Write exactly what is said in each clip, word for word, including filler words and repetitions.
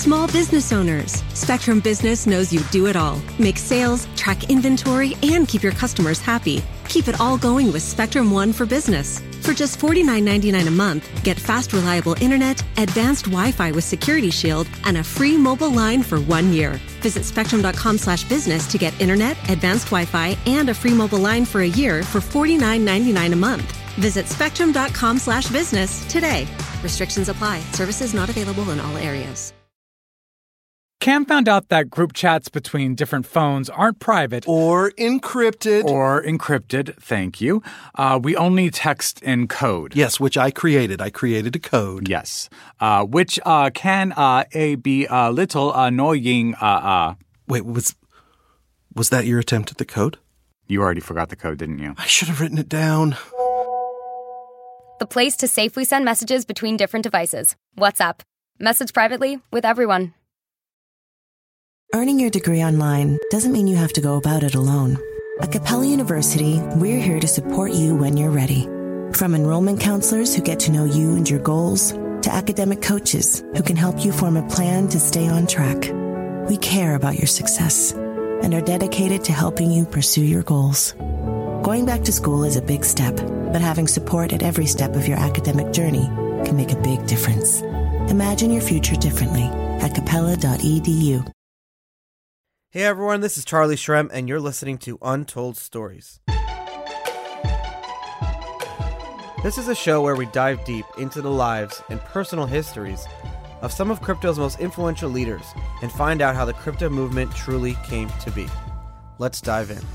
small business owners. Spectrum Business knows you do it all. Make sales, track inventory, and keep your customers happy. Keep it all going with Spectrum One for Business. For just forty-nine ninety-nine a month, get fast, reliable internet, advanced Wi-Fi with Security Shield, and a free mobile line for one year. Visit spectrum.com slash business to get internet, advanced Wi-Fi, and a free mobile line for a year for forty-nine ninety-nine a month. Visit spectrum.com slash business today. Restrictions apply. Services not available in all areas. Cam found out that group chats between different phones aren't private. Or encrypted. Or encrypted, thank you. Uh, we only text in code. Yes, which I created. I created a code. Yes. Uh, which uh, can uh, a, be a little annoying. Uh, uh. Wait, was, was that your attempt at the code? You already forgot the code, didn't you? I should have written it down. The place to safely send messages between different devices. WhatsApp. Message privately with everyone. Earning your degree online doesn't mean you have to go about it alone. At Capella University, we're here to support you when you're ready. From enrollment counselors who get to know you and your goals, to academic coaches who can help you form a plan to stay on track. We care about your success and are dedicated to helping you pursue your goals. Going back to school is a big step, but having support at every step of your academic journey can make a big difference. Imagine your future differently at capella dot e d u. Hey everyone, this is Charlie Shrem, and you're listening to Untold Stories. This is a show where we dive deep into the lives and personal histories of some of crypto's most influential leaders and find out how the crypto movement truly came to be. Let's dive in.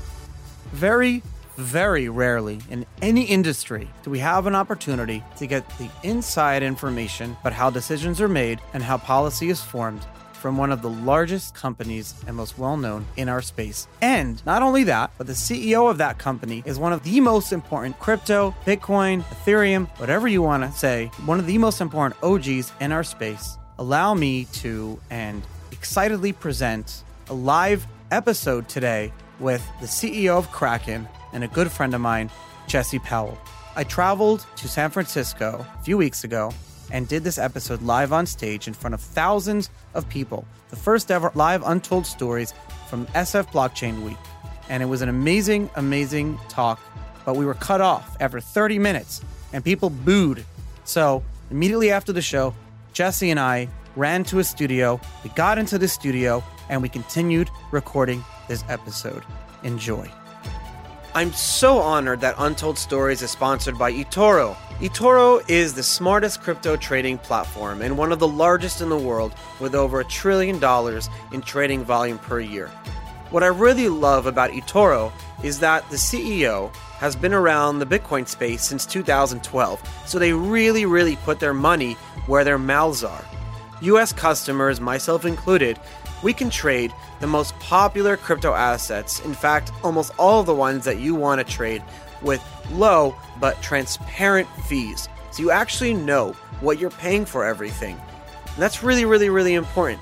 Very, very rarely in any industry do we have an opportunity to get the inside information about how decisions are made and how policy is formed from one of the largest companies and most well-known in our space. And not only that, but the C E O of that company is one of the most important crypto, Bitcoin, Ethereum, whatever you want to say, one of the most important O Gs in our space. Allow me to, and excitedly present, a live episode today with the C E O of Kraken and a good friend of mine, Jesse Powell. I traveled to San Francisco a few weeks ago and did this episode live on stage in front of thousands of people. The first ever live Untold Stories from S F Blockchain Week. And it was an amazing, amazing talk, but we were cut off after thirty minutes and people booed. So immediately after the show, Jesse and I ran to a studio. We got into the studio and we continued recording this episode. Enjoy. I'm so honored that Untold Stories is sponsored by eToro. eToro is the smartest crypto trading platform and one of the largest in the world with over a trillion dollars in trading volume per year. What I really love about eToro is that the C E O has been around the Bitcoin space since two thousand twelve, so they really, really put their money where their mouths are. U S customers, myself included, we can trade the most popular crypto assets, in fact, almost all of the ones that you want to trade, with low but transparent fees. So you actually know what you're paying for everything. And that's really, really, really important.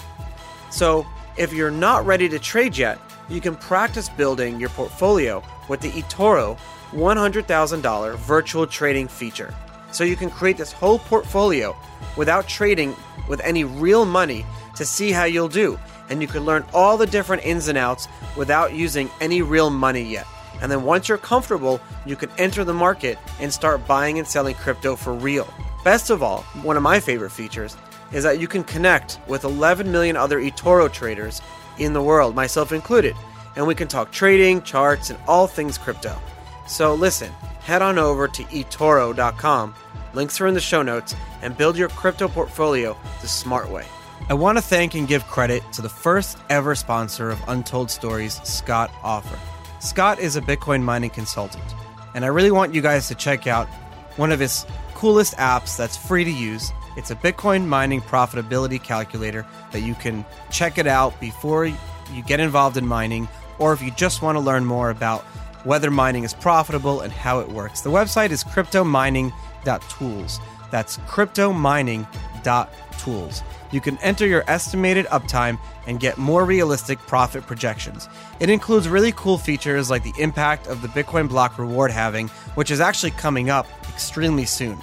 So if you're not ready to trade yet, you can practice building your portfolio with the eToro one hundred thousand dollars virtual trading feature. So you can create this whole portfolio without trading with any real money to see how you'll do. And you can learn all the different ins and outs without using any real money yet. And then once you're comfortable, you can enter the market and start buying and selling crypto for real. Best of all, one of my favorite features is that you can connect with eleven million other eToro traders in the world, myself included. And we can talk trading, charts, and all things crypto. So listen, head on over to e toro dot com, links are in the show notes, and build your crypto portfolio the smart way. I want to thank and give credit to the first ever sponsor of Untold Stories, Scott Offer. Scott is a Bitcoin mining consultant, and I really want you guys to check out one of his coolest apps that's free to use. It's a Bitcoin mining profitability calculator that you can check it out before you get involved in mining, or if you just want to learn more about whether mining is profitable and how it works. The website is crypto mining dot tools. That's crypto mining dot tools. You can enter your estimated uptime and get more realistic profit projections. It includes really cool features like the impact of the Bitcoin block reward halving, which is actually coming up extremely soon.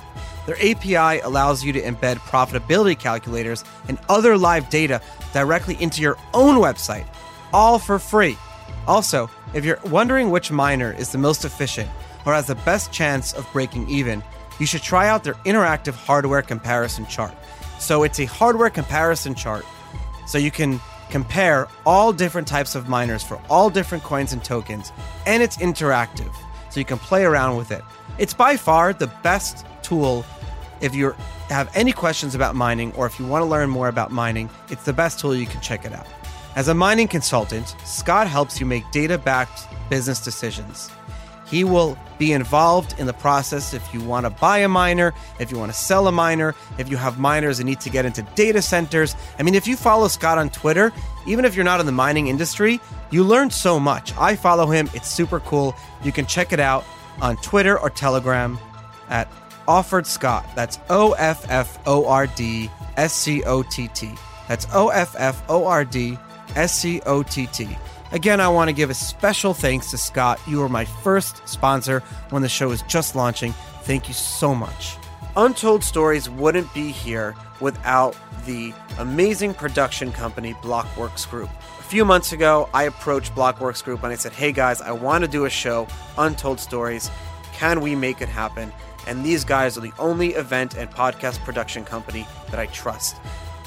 Their A P I allows you to embed profitability calculators and other live data directly into your own website, all for free. Also, if you're wondering which miner is the most efficient or has the best chance of breaking even, you should try out their interactive hardware comparison chart. So it's a hardware comparison chart, so you can compare all different types of miners for all different coins and tokens, and it's interactive, so you can play around with it. It's by far the best tool if you have any questions about mining or if you want to learn more about mining. It's the best tool. You can check it out. As a mining consultant, Scott helps you make data-backed business decisions. He will be involved in the process if you want to buy a miner, if you want to sell a miner, if you have miners that need to get into data centers. I mean, if you follow Scott on Twitter, even if you're not in the mining industry, you learn so much. I follow him. It's super cool. You can check it out on Twitter or Telegram at Offord Scott. That's O F F O R D S C O T T. That's O F F O R D S C O T T. Again, I want to give a special thanks to Scott. You were my first sponsor when the show was just launching. Thank you so much. Untold Stories wouldn't be here without the amazing production company Blockworks Group. A few months ago, I approached Blockworks Group and I said, hey guys, I want to do a show, Untold Stories. Can we make it happen? And these guys are the only event and podcast production company that I trust.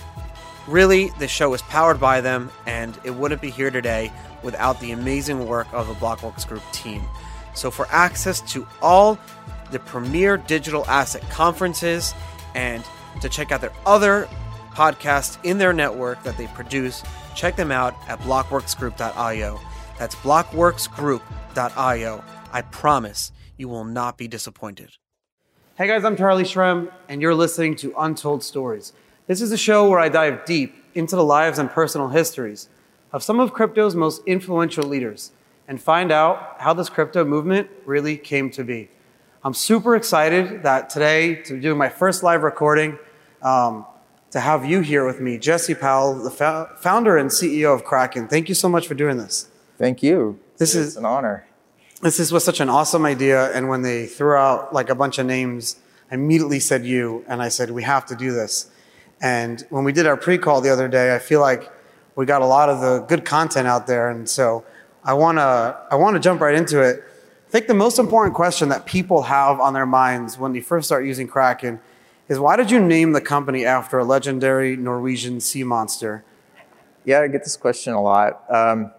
Really, the show is powered by them, and it wouldn't be here today without the amazing work of the Blockworks Group team. So for access to all the premier digital asset conferences and to check out their other podcasts in their network that they produce, check them out at blockworks group dot io. That's blockworks group dot io. I promise you will not be disappointed. Hey guys, I'm Charlie Shrem, and you're listening to Untold Stories. This is a show where I dive deep into the lives and personal histories of some of crypto's most influential leaders and find out how this crypto movement really came to be. I'm super excited that today, to be doing my first live recording, um, to have you here with me, Jesse Powell, the fo- founder and C E O of Kraken. Thank you so much for doing this. Thank you. This it's is an honor. This is, was such an awesome idea, and when they threw out like a bunch of names, I immediately said you, and I said, we have to do this. And when we did our pre-call the other day, I feel like we got a lot of the good content out there. And so I want to I want to jump right into it. I think the most important question that people have on their minds when they first start using Kraken is, why did you name the company after a legendary Norwegian sea monster? Yeah, I get this question a lot. Um,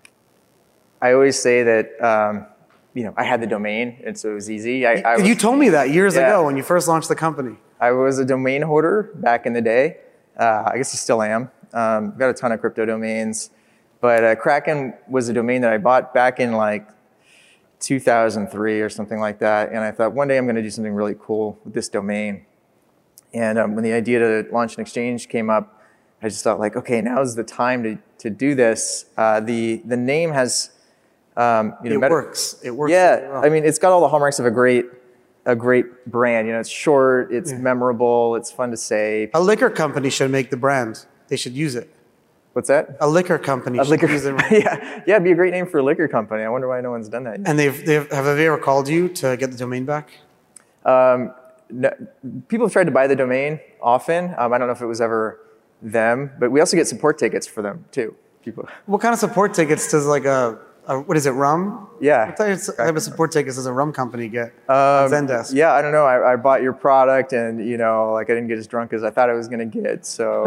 I always say that, um, you know, I had the domain, and so it was easy. I, I was, you told me that years yeah. ago when you first launched the company. I was a domain hoarder back in the day. Uh, I guess I still am. Um, got a ton of crypto domains. But uh, Kraken was a domain that I bought back in like two thousand three or something like that. And I thought one day I'm going to do something really cool with this domain. And um, when the idea to launch an exchange came up, I just thought like, okay, now's the time to, to do this. Uh, the, the name has... Um, you know, it meta- works. It works. Yeah. Really well. I mean, it's got all the hallmarks of a great a great brand. You know, it's short, it's yeah. memorable, it's fun to say. A liquor company should make the brand. They should use it. What's that? A liquor company a should liquor, use it. yeah, yeah, it'd be a great name for a liquor company. I wonder why no one's done that yet. And they've, they've have they ever called you to get the domain back? Um, no, people have tried to buy the domain often. Um, I don't know if it was ever them, but we also get support tickets for them too. People. What kind of support tickets does like a Uh, what is it, rum? Yeah. What type of support tickets does a rum company get um, on Zendesk? Yeah, I don't know. I, I bought your product and, you know, like I didn't get as drunk as I thought I was going to get, so.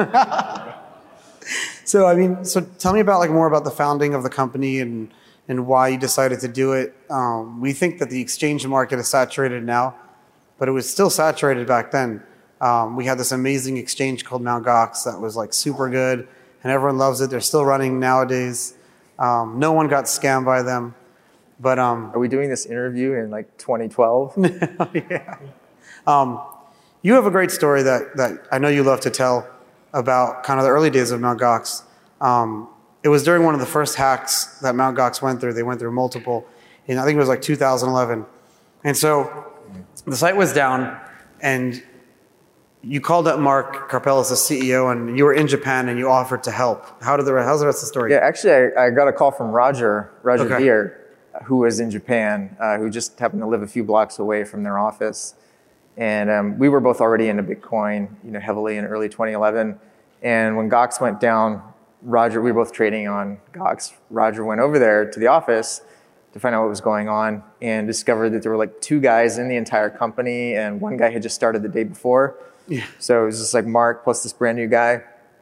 so, I mean, so tell me about like more about the founding of the company and, and why you decided to do it. Um, we think that the exchange market is saturated now, but it was still saturated back then. Um, we had this amazing exchange called Mt. Gox that was like super good and everyone loves it. They're still running nowadays. Um, no one got scammed by them, but um, are we doing this interview in like twenty twelve? yeah. Um, you have a great story that that I know you love to tell about kind of the early days of Mt. Gox. Um, it was during one of the first hacks that Mt. Gox went through. They went through multiple, and I think it was like two thousand eleven. And so the site was down, and you called up Mark Karpeles, the C E O, and you were in Japan and you offered to help. How did the how's the rest of the story? Yeah, actually, I, I got a call from Roger, Roger Okay. Beer, who was in Japan, uh, who just happened to live a few blocks away from their office. And um, we were both already into Bitcoin, you know, heavily in early twenty eleven. And when Gox went down, Roger, we were both trading on Gox. Roger went over there to the office to find out what was going on and discovered that there were like two guys in the entire company, and one guy had just started the day before. Yeah. So it was just like Mark plus this brand new guy.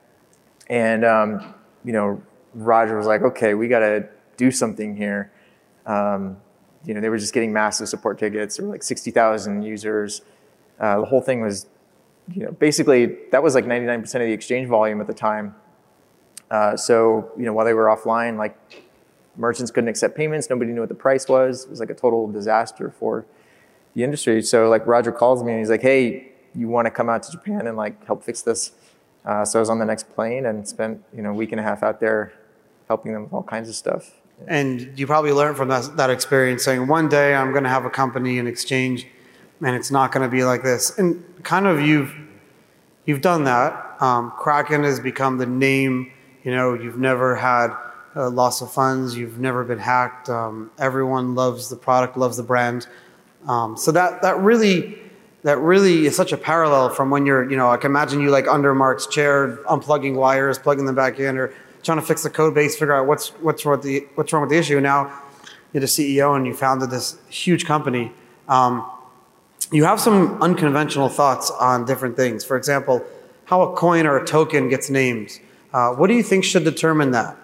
And, um, you know, Roger was like, okay, we got to do something here. Um, you know, they were just getting massive support tickets. There were like sixty thousand users. Uh, the whole thing was, you know, basically that was like ninety-nine percent of the exchange volume at the time. Uh, so, you know, while they were offline, like merchants couldn't accept payments. Nobody knew what the price was. It was like a total disaster for the industry. So like Roger calls me and he's like, hey, you want to come out to Japan and like help fix this? Uh, so I was on the next plane and spent, you know, a week and a half out there helping them with all kinds of stuff. And you probably learned from that, that experience saying, one day I'm going to have a company and exchange and it's not going to be like this. And kind of you've, you've done that. Um, Kraken has become the name, you know, you've never had a loss of funds. You've never been hacked. Um, everyone loves the product, loves the brand. Um, so that, that really, that really is such a parallel from when you're, you know, I can imagine you like under Mark's chair, unplugging wires, plugging them back in, or trying to fix the code base, figure out what's, what's wrong with the, what's wrong with the issue. Now you're the C E O and you founded this huge company. Um, you have some unconventional thoughts on different things. For example, how a coin or a token gets named. Uh, what do you think should determine that?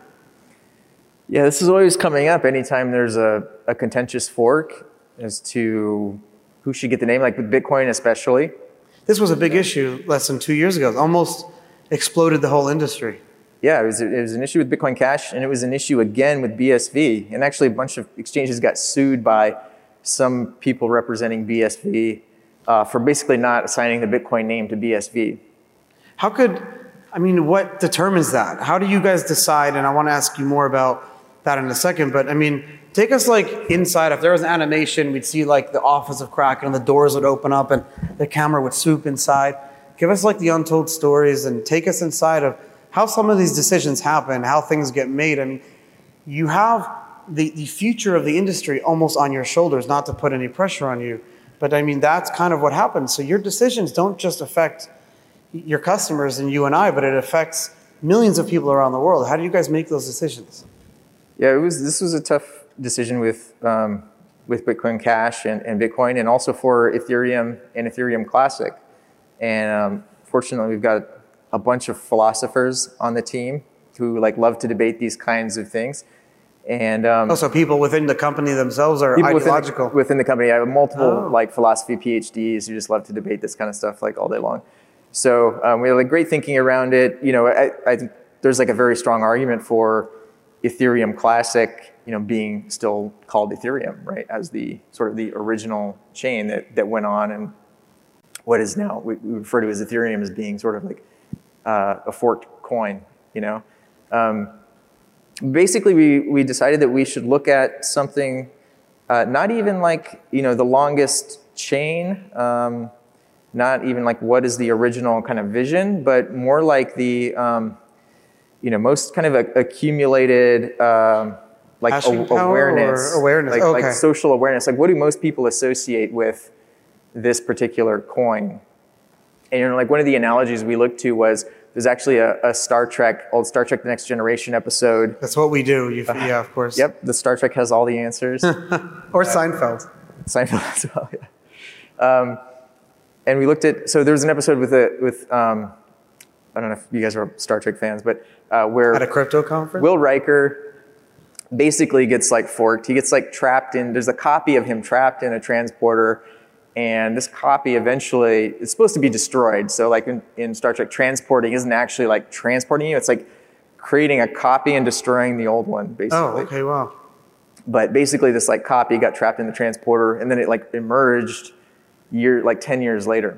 Yeah, this is always coming up anytime there's a, a contentious fork as to who should get the name, like with Bitcoin especially. This was a big issue less than two years ago. It almost exploded the whole industry. Yeah, it was, it was an issue with Bitcoin Cash, and it was an issue again with B S V. And actually a bunch of exchanges got sued by some people representing B S V uh, for basically not assigning the Bitcoin name to B S V. How could, I mean, what determines that? How do you guys decide? And I want to ask you more about that in a second, but I mean, take us like inside. If there was an animation, we'd see like the office of Kraken and the doors would open up and the camera would swoop inside. Give us like the untold stories and take us inside of how some of these decisions happen, how things get made. I mean, you have the, the future of the industry almost on your shoulders, not to put any pressure on you, but I mean, that's kind of what happens. So your decisions don't just affect your customers and you and I, but it affects millions of people around the world. How do you guys make those decisions? Yeah, it was. This was a tough decision with um, with Bitcoin Cash and, and Bitcoin, and also for Ethereum and Ethereum Classic. And um, fortunately, we've got a bunch of philosophers on the team who like love to debate these kinds of things. And um, also, people within the company themselves are ideological. Within the, within the company, I have multiple oh. like philosophy PhDs who just love to debate this kind of stuff like all day long. So um, we had like great thinking around it. You know, I, I think there's like a very strong argument for Ethereum Classic, you know, being still called Ethereum, right, as the sort of the original chain that, that went on, and what is now we, we refer to as Ethereum as being sort of like uh, a forked coin, you know. Um, basically, we we decided that we should look at something, uh, not even like you know the longest chain, um, not even like what is the original kind of vision, but more like the um, you know, most kind of a, accumulated um, like a, awareness, awareness. Like, okay. like social awareness. Like, what do most people associate with this particular coin? And you know, like one of the analogies we looked to was there's actually a, a Star Trek, old Star Trek: The Next Generation episode. That's what we do. You, uh, yeah, of course. Yep, the Star Trek has all the answers. Or Seinfeld. Seinfeld as well. Yeah. Um, and we looked at so there was an episode with a with. Um, I don't know if you guys are Star Trek fans, but uh, where at a crypto conference, Will Riker basically gets like forked. He gets like trapped in. There's a copy of him trapped in a transporter, and this copy eventually is supposed to be destroyed. So like in, in Star Trek, transporting isn't actually like transporting you. It's like creating a copy and destroying the old one, basically. Oh, okay, wow. But basically, this like copy got trapped in the transporter, and then it like emerged year like ten years later.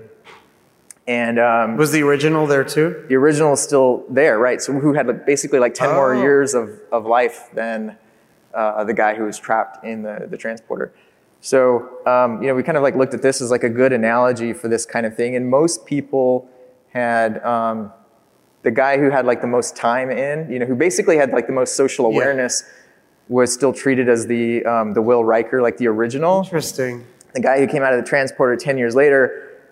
And um, was the original there too? The original is still there, right? So who had like, basically like ten oh. more years of, of life than uh, the guy who was trapped in the, the transporter. So um, you know, we kind of like looked at this as like a good analogy for this kind of thing. And most people had um, the guy who had like the most time in, you know, who basically had like the most social awareness, yeah. was still treated as the um, the Will Riker, like the original. Interesting. The guy who came out of the transporter ten years later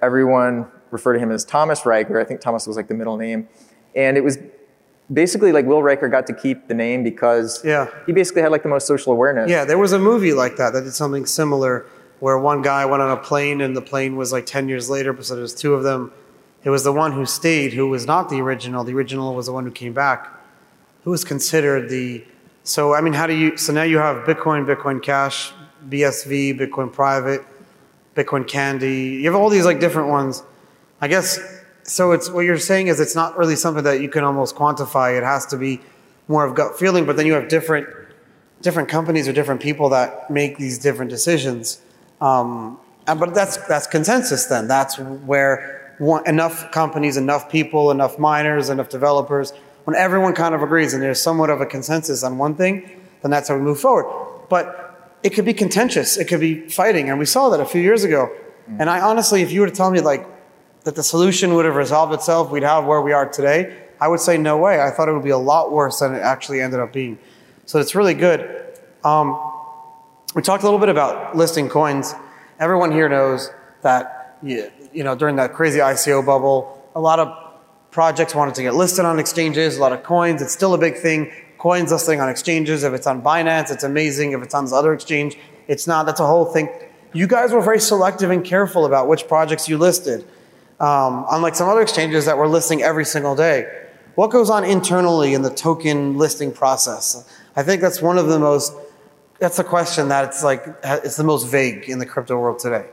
everyone referred to him as Thomas Riker. I think Thomas was like the middle name. And it was basically like Will Riker got to keep the name because yeah. he basically had like the most social awareness. Yeah, there was a movie like that that did something similar where one guy went on a plane and the plane was like ten years later, so there's two of them. It was the one who stayed who was not the original. The original was the one who came back, who was considered the... So, I mean, how do you... So now you have Bitcoin, Bitcoin Cash, B S V, Bitcoin Private, Bitcoin Candy. You have all these like different ones. I guess, so it's what you're saying is it's not really something that you can almost quantify. It has to be more of gut feeling, but then you have different different companies or different people that make these different decisions. Um, and, but that's that's consensus then. That's where one, enough companies, enough people, enough miners, enough developers, when everyone kind of agrees and there's somewhat of a consensus on one thing, then that's how we move forward. But it could be contentious. It could be fighting. And we saw that a few years ago. Mm. And I honestly, if you were to tell me like that the solution would have resolved itself, we'd have where we are today, I would say no way. I thought it would be a lot worse than it actually ended up being. So it's really good. Um, we talked a little bit about listing coins. Everyone here knows that, you know, during that crazy I C O bubble, a lot of projects wanted to get listed on exchanges, a lot of coins. It's still a big thing. Coins listing on exchanges. If it's on Binance, it's amazing. If it's on this other exchange, it's not. That's a whole thing. You guys were very selective and careful about which projects you listed. Um, unlike some other exchanges that were listing every single day. What goes on internally in the token listing process? I think that's one of the most, that's a question that it's like, it's the most vague in the crypto world today.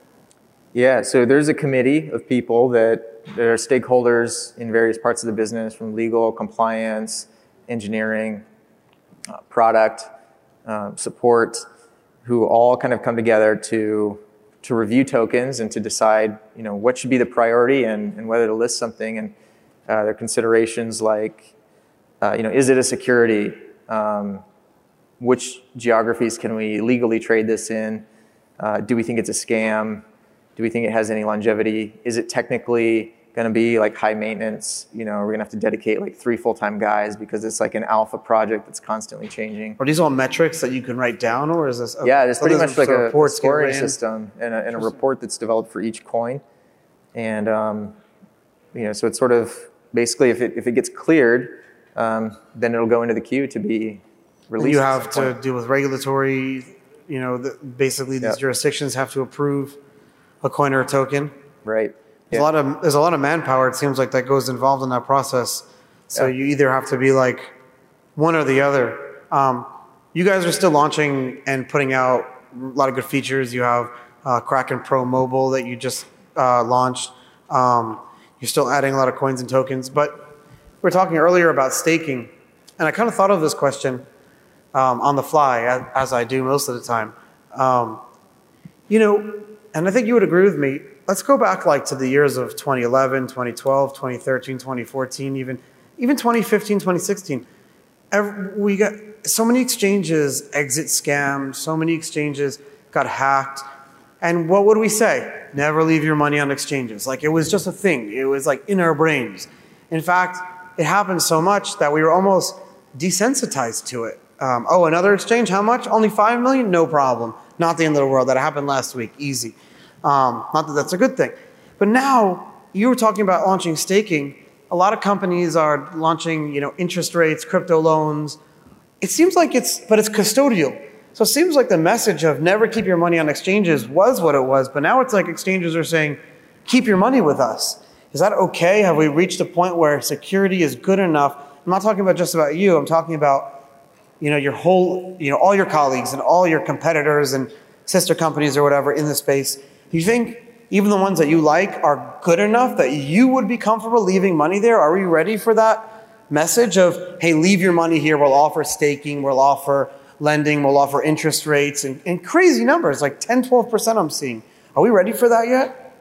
Yeah, so there's a committee of people that, that are stakeholders in various parts of the business, from legal, compliance, engineering, uh, product, um, support, who all kind of come together to to review tokens and to decide, you know, what should be the priority and, and whether to list something. And uh, there are considerations like, uh, you know, is it a security? Um, which geographies can we legally trade this in? Uh, do we think it's a scam? Do we think it has any longevity? Is it technically going to be like high maintenance? You know, are we going to have to dedicate like three full-time guys because it's like an alpha project that's constantly changing? Are these all metrics that you can write down, or is this? A, yeah, it's pretty much like a, a scoring ran? system and a, and a report that's developed for each coin. And, um, you know, so it's sort of basically if it, if it gets cleared, um, then it'll go into the queue to be released. And you have to deal with regulatory, you know, the, basically these yep. jurisdictions have to approve a coin or a token. Right. There's yeah. a lot of there's a lot of manpower, it seems like, that goes involved in that process. So yeah. you either have to be like one or the other. Um, you guys are still launching and putting out a lot of good features. You have uh, Kraken Pro Mobile that you just uh, launched. Um, you're still adding a lot of coins and tokens. But we were talking earlier about staking, and I kind of thought of this question um, on the fly, as, as I do most of the time. Um, you know, and I think you would agree with me. Let's go back like to the years of twenty eleven, twenty twelve, twenty thirteen, twenty fourteen, even even twenty fifteen, twenty sixteen. Every, we got so many exchanges exit scammed, so many exchanges got hacked. And what would we say? Never leave your money on exchanges. Like, it was just a thing. It was like in our brains. In fact, it happened so much that we were almost desensitized to it. Um, oh, another exchange, how much? Only five million? No problem. Not the end of the world. That happened last week. Easy. Um, not that that's a good thing. But now, you were talking about launching staking. A lot of companies are launching, you know, interest rates, crypto loans. It seems like it's, but it's custodial. So it seems like the message of never keep your money on exchanges was what it was, but now it's like exchanges are saying, keep your money with us. Is that okay? Have we reached a point where security is good enough? I'm not talking about just about you. I'm talking about, you know, your whole, you know, all your colleagues and all your competitors and sister companies or whatever in the space. Do you think even the ones that you like are good enough that you would be comfortable leaving money there? Are we ready for that message of, hey, leave your money here. We'll offer staking. We'll offer lending. We'll offer interest rates and, and crazy numbers, like ten, twelve percent I'm seeing. Are we ready for that yet?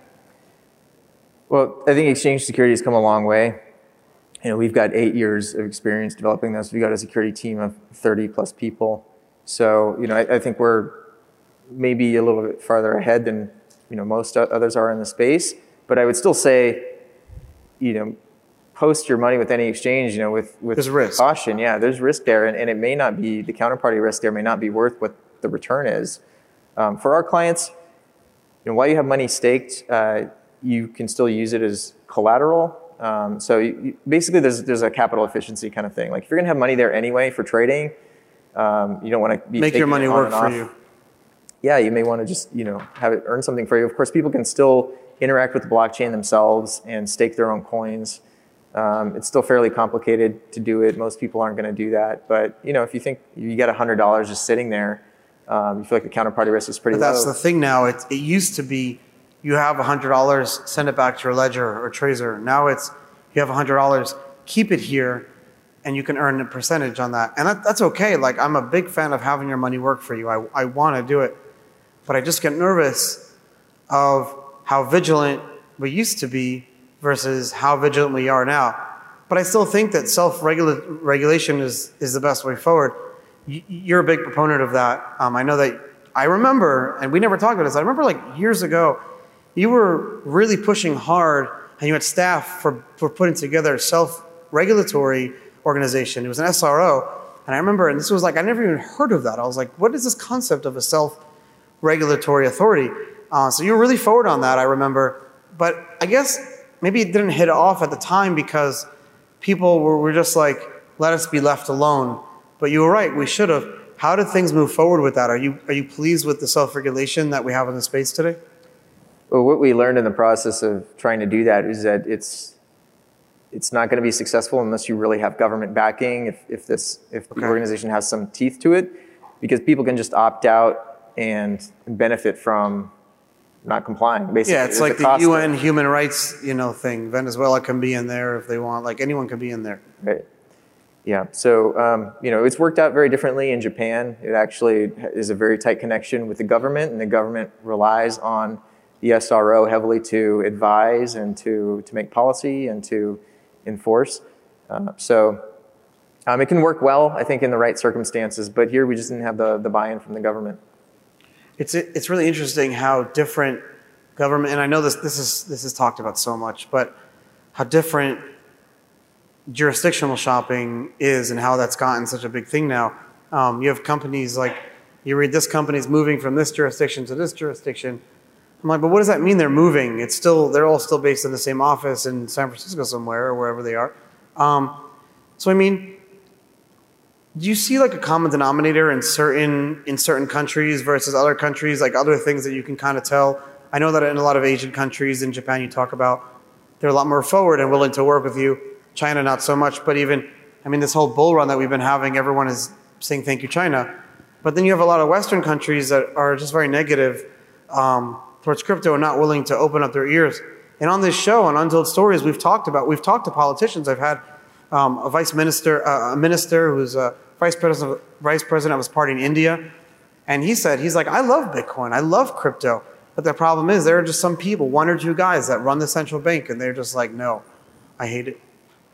Well, I think exchange security has come a long way. You know, we've got eight years of experience developing this. We've got a security team of thirty plus people. So, you know, I, I think we're maybe a little bit farther ahead than, you know, most others are in the space. But I would still say, you know, post your money with any exchange, you know, with, with there's risk. Caution. Yeah, there's risk there. And, and it may not be, the counterparty risk there may not be worth what the return is. Um, for our clients, you know, while you have money staked, uh, you can still use it as collateral. Um, so you, you, basically, there's there's a capital efficiency kind of thing. Like if you're gonna have money there anyway for trading, um, you don't want to be make your money work for you. Yeah, you may want to just you know have it earn something for you. Of course, people can still interact with the blockchain themselves and stake their own coins. Um, it's still fairly complicated to do it. Most people aren't going to do that. But you know, if you think you get one hundred dollars just sitting there, um, you feel like the counterparty risk is pretty but low. That's the thing now. It, it used to be you have one hundred dollars, send it back to your ledger or Trezor. Now it's you have one hundred dollars, keep it here, and you can earn a percentage on that. And that, that's okay. Like I'm a big fan of having your money work for you. I, I want to do it. But I just get nervous of how vigilant we used to be versus how vigilant we are now. But I still think that self-regulation is, is the best way forward. You're a big proponent of that. Um, I know that I remember, and we never talked about this, I remember like years ago, you were really pushing hard and you had staff for, for putting together a self-regulatory organization. It was an S R O. And I remember, and this was like, I never even heard of that. I was like, what is this concept of a self-regulatory authority? Uh, so you were really forward on that, I remember. But I guess maybe it didn't hit off at the time because people were, were just like, let us be left alone. But you were right, we should have. How did things move forward with that? Are you are you pleased with the self-regulation that we have in the space today? Well, what we learned in the process of trying to do that is that it's it's not going to be successful unless you really have government backing, if, if, this, if okay. the organization has some teeth to it, because people can just opt out and benefit from not complying, basically. Yeah, it's There's like the U N human rights, you know, thing. Venezuela can be in there if they want. Like anyone can be in there. Right. Yeah. So, um, you know, it's worked out very differently in Japan. It actually is a very tight connection with the government, and the government relies on the S R O heavily to advise and to to make policy and to enforce. Uh, so, um, it can work well, I think, in the right circumstances. But here, we just didn't have the the buy-in from the government. It's it's really interesting how different government, and I know this this is this is talked about so much, but how different jurisdictional shopping is and how that's gotten such a big thing now. Um, you have companies like, you read this company's moving from this jurisdiction to this jurisdiction. I'm like, but what does that mean they're moving? It's still, they're all still based in the same office in San Francisco somewhere or wherever they are. Um, so I mean, do you see like a common denominator in certain in certain countries versus other countries, like other things that you can kind of tell? I know that in a lot of Asian countries, in Japan, you talk about they're a lot more forward and willing to work with you. China, not so much, but even, I mean, this whole bull run that we've been having, everyone is saying thank you, China. But then you have a lot of Western countries that are just very negative um, towards crypto and not willing to open up their ears. And on this show, on Untold Stories, we've talked about, we've talked to politicians. I've had um, a vice minister, uh, a minister who's a vice president, vice president of his party in India. And he said, he's like, I love Bitcoin, I love crypto. But the problem is there are just some people, one or two guys that run the central bank, and they're just like, no, I hate it.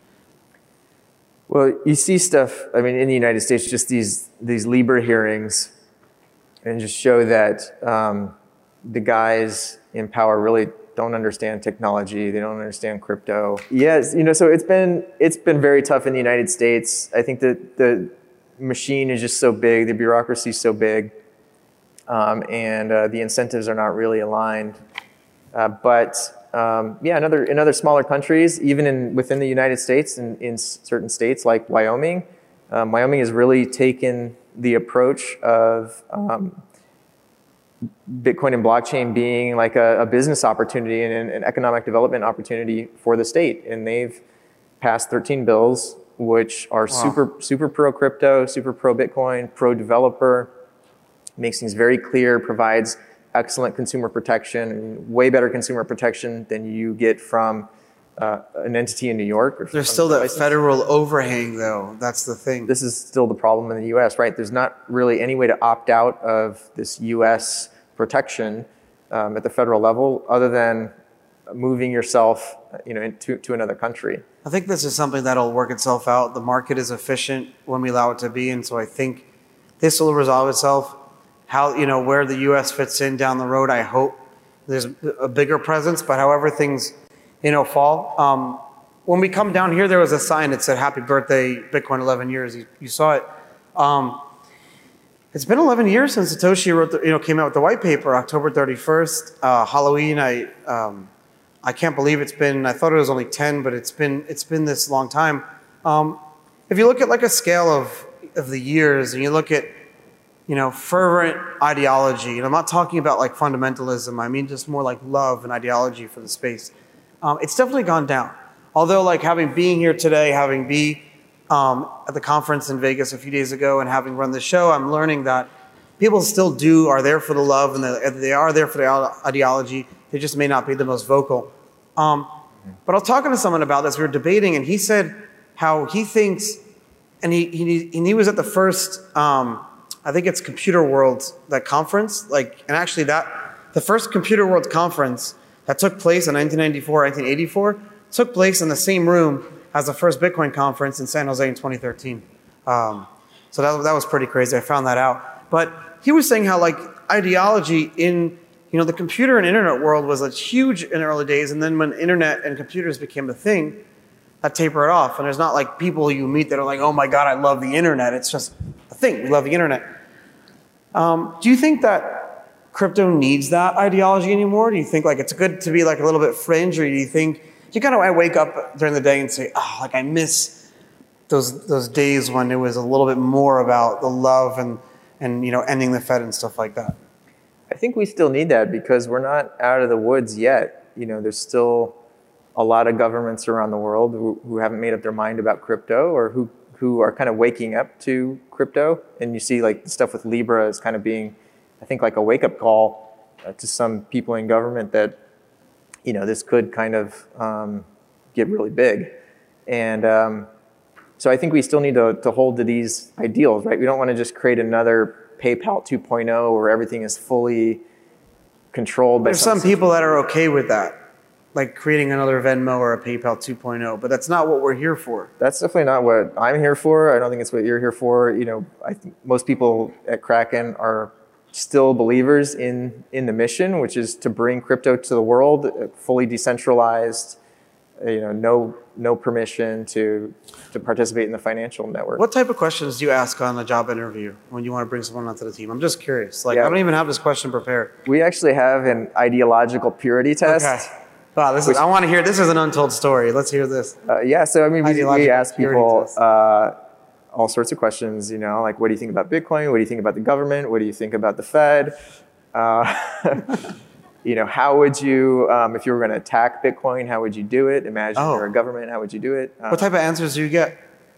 Well, you see stuff, I mean, in the United States, just these these Libra hearings, and just show that um, the guys in power really don't understand technology. They don't understand crypto. Yes, you know, so it's been it's been very tough in the United States. I think that the machine is just so big, the bureaucracy is so big, um, and uh, the incentives are not really aligned. Uh, but Um, yeah, in other, in other smaller countries, even in within the United States, in, in certain states like Wyoming, um, Wyoming has really taken the approach of um, Bitcoin and blockchain being like a, a business opportunity and an economic development opportunity for the state. And they've passed thirteen bills, which are wow. super, super pro crypto, super pro Bitcoin, pro developer, makes things very clear, provides excellent consumer protection, way better consumer protection than you get from uh, an entity in New York. Or There's still that federal overhang, though. That's the thing. This is still the problem in the U S, right? There's not really any way to opt out of this U S protection um, at the federal level other than moving yourself, you know, into to another country. I think this is something that'll work itself out. The market is efficient when we allow it to be, and so I think this will resolve itself. How, you know, where the U S fits in down the road, I hope there's a bigger presence, but however things, you know, fall. Um, when we come down here, there was a sign that said, happy birthday, Bitcoin, eleven years. You, you saw it. Um, it's been eleven years since Satoshi wrote the, you know, came out with the white paper, October thirty-first, uh, Halloween. I, um, I can't believe it's been, I thought it was only ten, but it's been it's been this long time. Um, if you look at like a scale of, of the years and you look at, you know, fervent ideology, and I'm not talking about like fundamentalism, I mean just more like love and ideology for the space, um, it's definitely gone down. Although like having being here today, having be um, at the conference in Vegas a few days ago and having run the show, I'm learning that people still do, are there for the love and the, they are there for the ideology. They just may not be the most vocal. Um, but I was talking to someone about this, we were debating, and he said how he thinks, and he, he, and he was at the first, um, I think it's Computer World, that conference, like, and actually that, the first Computer World conference that took place in nineteen ninety-four, nineteen eighty-four, took place in the same room as the first Bitcoin conference in San Jose in twenty thirteen. Um, so that, that was pretty crazy, I found that out. But he was saying how like ideology in, you know, the computer and internet world was like, huge in the early days, and then when internet and computers became a thing, that tapered off. And there's not like people you meet that are like, oh my God, I love the internet. It's just a thing. We love the internet. Um, do you think that crypto needs that ideology anymore? Do you think like it's good to be like a little bit fringe, or do you think you kind of I wake up during the day and say, oh, like I miss those those days when it was a little bit more about the love and and you know ending the Fed and stuff like that? I think we still need that because we're not out of the woods yet. You know, there's still a lot of governments around the world who, who haven't made up their mind about crypto, or who, who are kind of waking up to crypto. And you see like the stuff with Libra is kind of being, I think, like a wake-up call uh, to some people in government that, you know, this could kind of um, get really big. And um, so I think we still need to, to hold to these ideals, right? We don't want to just create another PayPal two point oh where everything is fully controlled by There's some people that are okay with that, like creating another Venmo or a PayPal two point oh, but that's not what we're here for. That's definitely not what I'm here for. I don't think it's what you're here for. You know, I think most people at Kraken are still believers in, in the mission, which is to bring crypto to the world, fully decentralized, you know, no no permission to to participate in the financial network. What type of questions do you ask on a job interview when you want to bring someone onto the team? I'm just curious. Like, yeah. I don't even have this question prepared. We actually have an ideological purity test. Okay. Wow, this is, I want to hear, this is an untold story. Let's hear this. Uh, yeah, so I mean, we, we ask people uh, all sorts of questions, you know, like, what do you think about Bitcoin? What do you think about the government? What do you think about the Fed? Uh, you know, how would you, um, if you were going to attack Bitcoin, how would you do it? Imagine Oh. you're a government, how would you do it? Um, What type of answers do you get?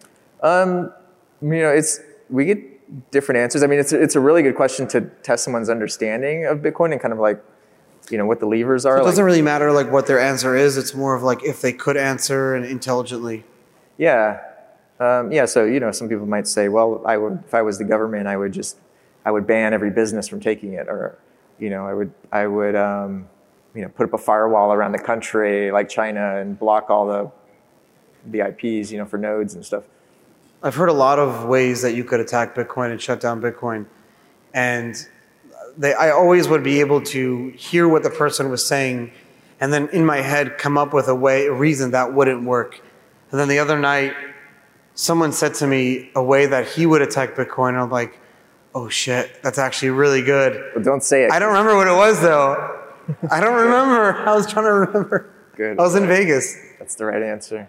Um, you know, it's we get different answers. I mean, it's it's a really good question to test someone's understanding of Bitcoin and kind of like, you know, what the levers are. It doesn't like, really matter like what their answer is. It's more of like if they could answer and intelligently. Yeah, um, yeah. So you know, some people might say, well, I would if I was the government, I would just I would ban every business from taking it, or you know, I would I would um, you know put up a firewall around the country like China and block all the the I Ps, you know, for nodes and stuff. I've heard a lot of ways that you could attack Bitcoin and shut down Bitcoin. And they, I always would be able to hear what the person was saying and then in my head come up with a way, a reason that wouldn't work. And then the other night, someone said to me a way that he would attack Bitcoin. And I'm like, oh shit, that's actually really good. But don't say it. I don't remember what it was though. I don't remember. I was trying to remember. Good. I was in Vegas. That's the right answer.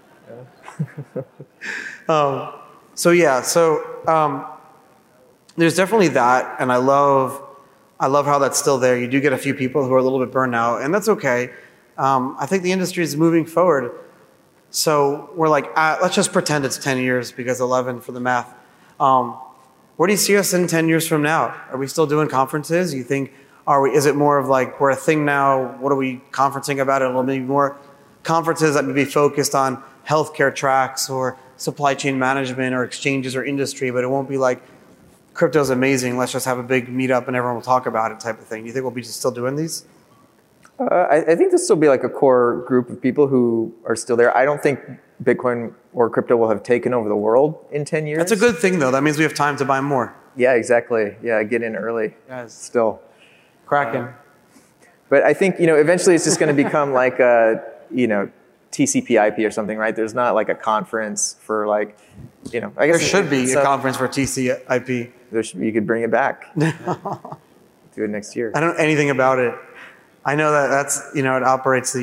Um, so yeah, so um, there's definitely that, and I love, I love how that's still there. You do get a few people who are a little bit burned out, and that's okay. Um, I think the industry is moving forward. So we're like, uh, let's just pretend it's ten years because eleven for the math. Um, where do you see us in ten years from now? Are we still doing conferences? You think, are we? Is it more of like we're a thing now? What are we conferencing about? It will be more conferences that would be focused on healthcare tracks or supply chain management or exchanges or industry, but it won't be like crypto's amazing. Let's just have a big meetup and everyone will talk about it type of thing. Do you think we'll be just still doing these? Uh, I, I think this will be like a core group of people who are still there. I don't think Bitcoin or crypto will have taken over the world in ten years. That's a good thing though. That means we have time to buy more. Yeah, exactly. Yeah, get in early. Guys, Still. Kraken. Uh, but I think, you know, eventually it's just going to become like a, you know, T C P I P or something, right? There's not like a conference for like, you know, I guess There should be it's a up- conference for T C I P. There should, you could bring it back. Do it next year. I don't know anything about it. I know that that's, you know, it operates the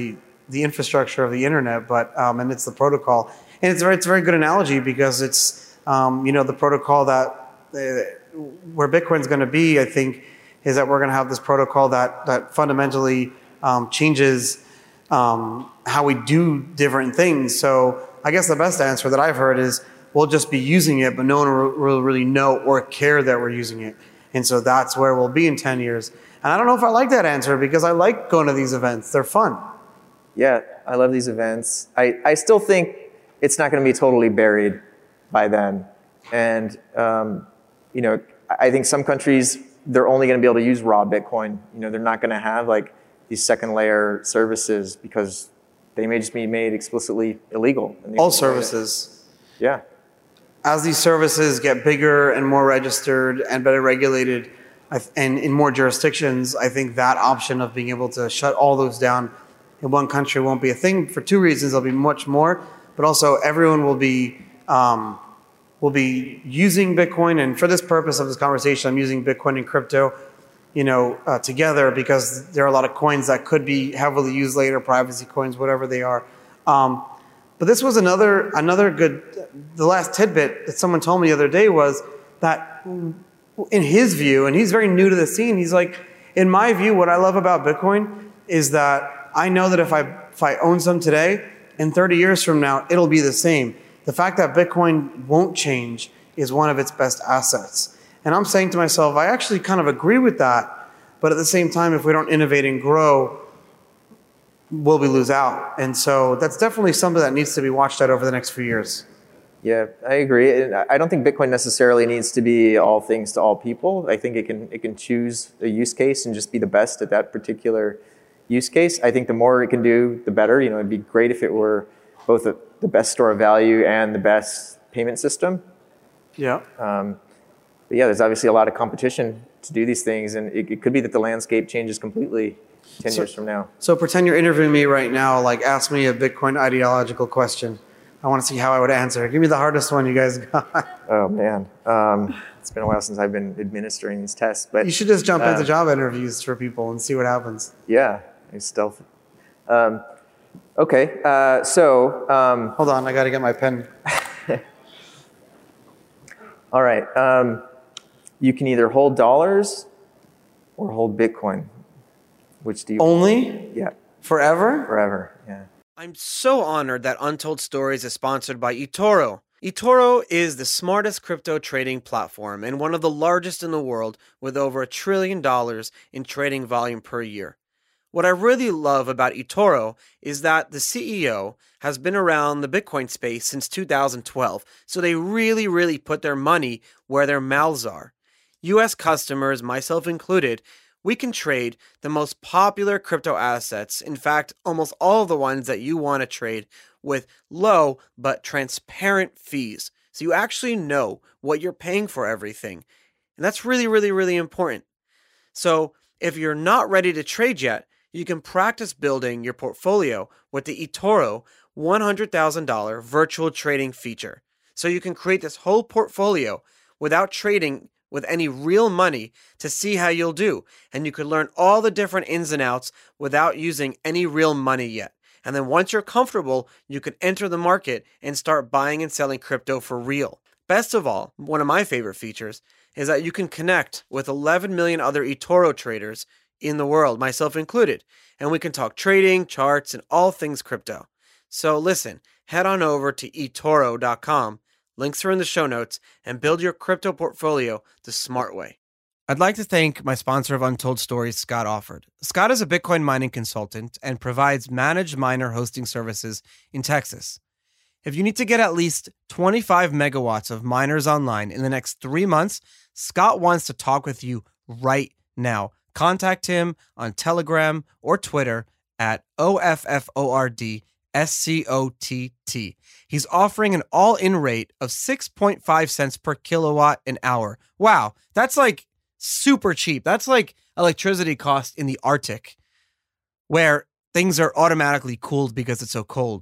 the infrastructure of the internet, but um, and it's the protocol. And it's, it's a very good analogy because it's, um, you know, the protocol that, uh, where Bitcoin's going to be, I think, is that we're going to have this protocol that, that fundamentally um, changes um, how we do different things. So I guess the best answer that I've heard is we'll just be using it, but no one will really know or care that we're using it. And so that's where we'll be in ten years. And I don't know if I like that answer because I like going to these events. They're fun. Yeah, I love these events. I, I still think it's not going to be totally buried by then. And, um, you know, I think some countries, they're only going to be able to use raw Bitcoin. You know, they're not going to have like these second layer services because they may just be made explicitly illegal. All services. Yeah. As these services get bigger and more registered and better regulated, and in more jurisdictions, I think that option of being able to shut all those down in one country won't be a thing for two reasons. There'll be much more, but also everyone will be um, will be using Bitcoin. And for this purpose of this conversation, I'm using Bitcoin and crypto, you know, uh, together because there are a lot of coins that could be heavily used later, privacy coins, whatever they are. Um, but this was another another good. The last tidbit that someone told me the other day was that, in his view, and he's very new to the scene, he's like, in my view, what I love about Bitcoin is that I know that if I if I own some today, in thirty years from now, it'll be the same. The fact that Bitcoin won't change is one of its best assets. And I'm saying to myself, I actually kind of agree with that. But at the same time, if we don't innovate and grow, will we lose out? And so that's definitely something that needs to be watched out over the next few years. Yeah, I agree. And I don't think Bitcoin necessarily needs to be all things to all people. I think it can it can choose a use case and just be the best at that particular use case. I think the more it can do, the better. You know, it'd be great if it were both a, the best store of value and the best payment system. Yeah. Um, but yeah, there's obviously a lot of competition to do these things, and it, it could be that the landscape changes completely ten so, years from now. So pretend you're interviewing me right now. Like, ask me a Bitcoin ideological question. I want to see how I would answer. Give me the hardest one you guys got. Oh, man. Um, it's been a while since I've been administering these tests. But you should just jump uh, into job interviews for people and see what happens. Yeah, it's stealth. Um, okay, uh, so... Um, Hold on, I got to get my pen. All right. Um, you can either hold dollars or hold Bitcoin. Which do you... Only? Yeah. Forever? Forever, yeah. I'm so honored that Untold Stories is sponsored by eToro. eToro is the smartest crypto trading platform and one of the largest in the world with over a trillion dollars in trading volume per year. What I really love about eToro is that the C E O has been around the Bitcoin space since two thousand twelve, so they really, really put their money where their mouths are. U S customers, myself included, we can trade the most popular crypto assets, in fact, almost all of the ones that you want to trade, with low but transparent fees. So you actually know what you're paying for everything. And that's really, really, really important. So if you're not ready to trade yet, you can practice building your portfolio with the eToro one hundred thousand dollars virtual trading feature. So you can create this whole portfolio without trading with any real money to see how you'll do. And you could learn all the different ins and outs without using any real money yet. And then once you're comfortable, you can enter the market and start buying and selling crypto for real. Best of all, one of my favorite features is that you can connect with eleven million other eToro traders in the world, myself included. And we can talk trading, charts, and all things crypto. So listen, head on over to e toro dot com. Links are in the show notes, and build your crypto portfolio the smart way. I'd like to thank my sponsor of Untold Stories, Scott Offord. Scott is a Bitcoin mining consultant and provides managed miner hosting services in Texas. If you need to get at least twenty-five megawatts of miners online in the next three months, Scott wants to talk with you right now. Contact him on Telegram or Twitter at O F F O R D S C O T T. He's offering an all-in rate of six point five cents per kilowatt an hour. Wow, that's like super cheap. That's like electricity cost in the Arctic, where things are automatically cooled because it's so cold.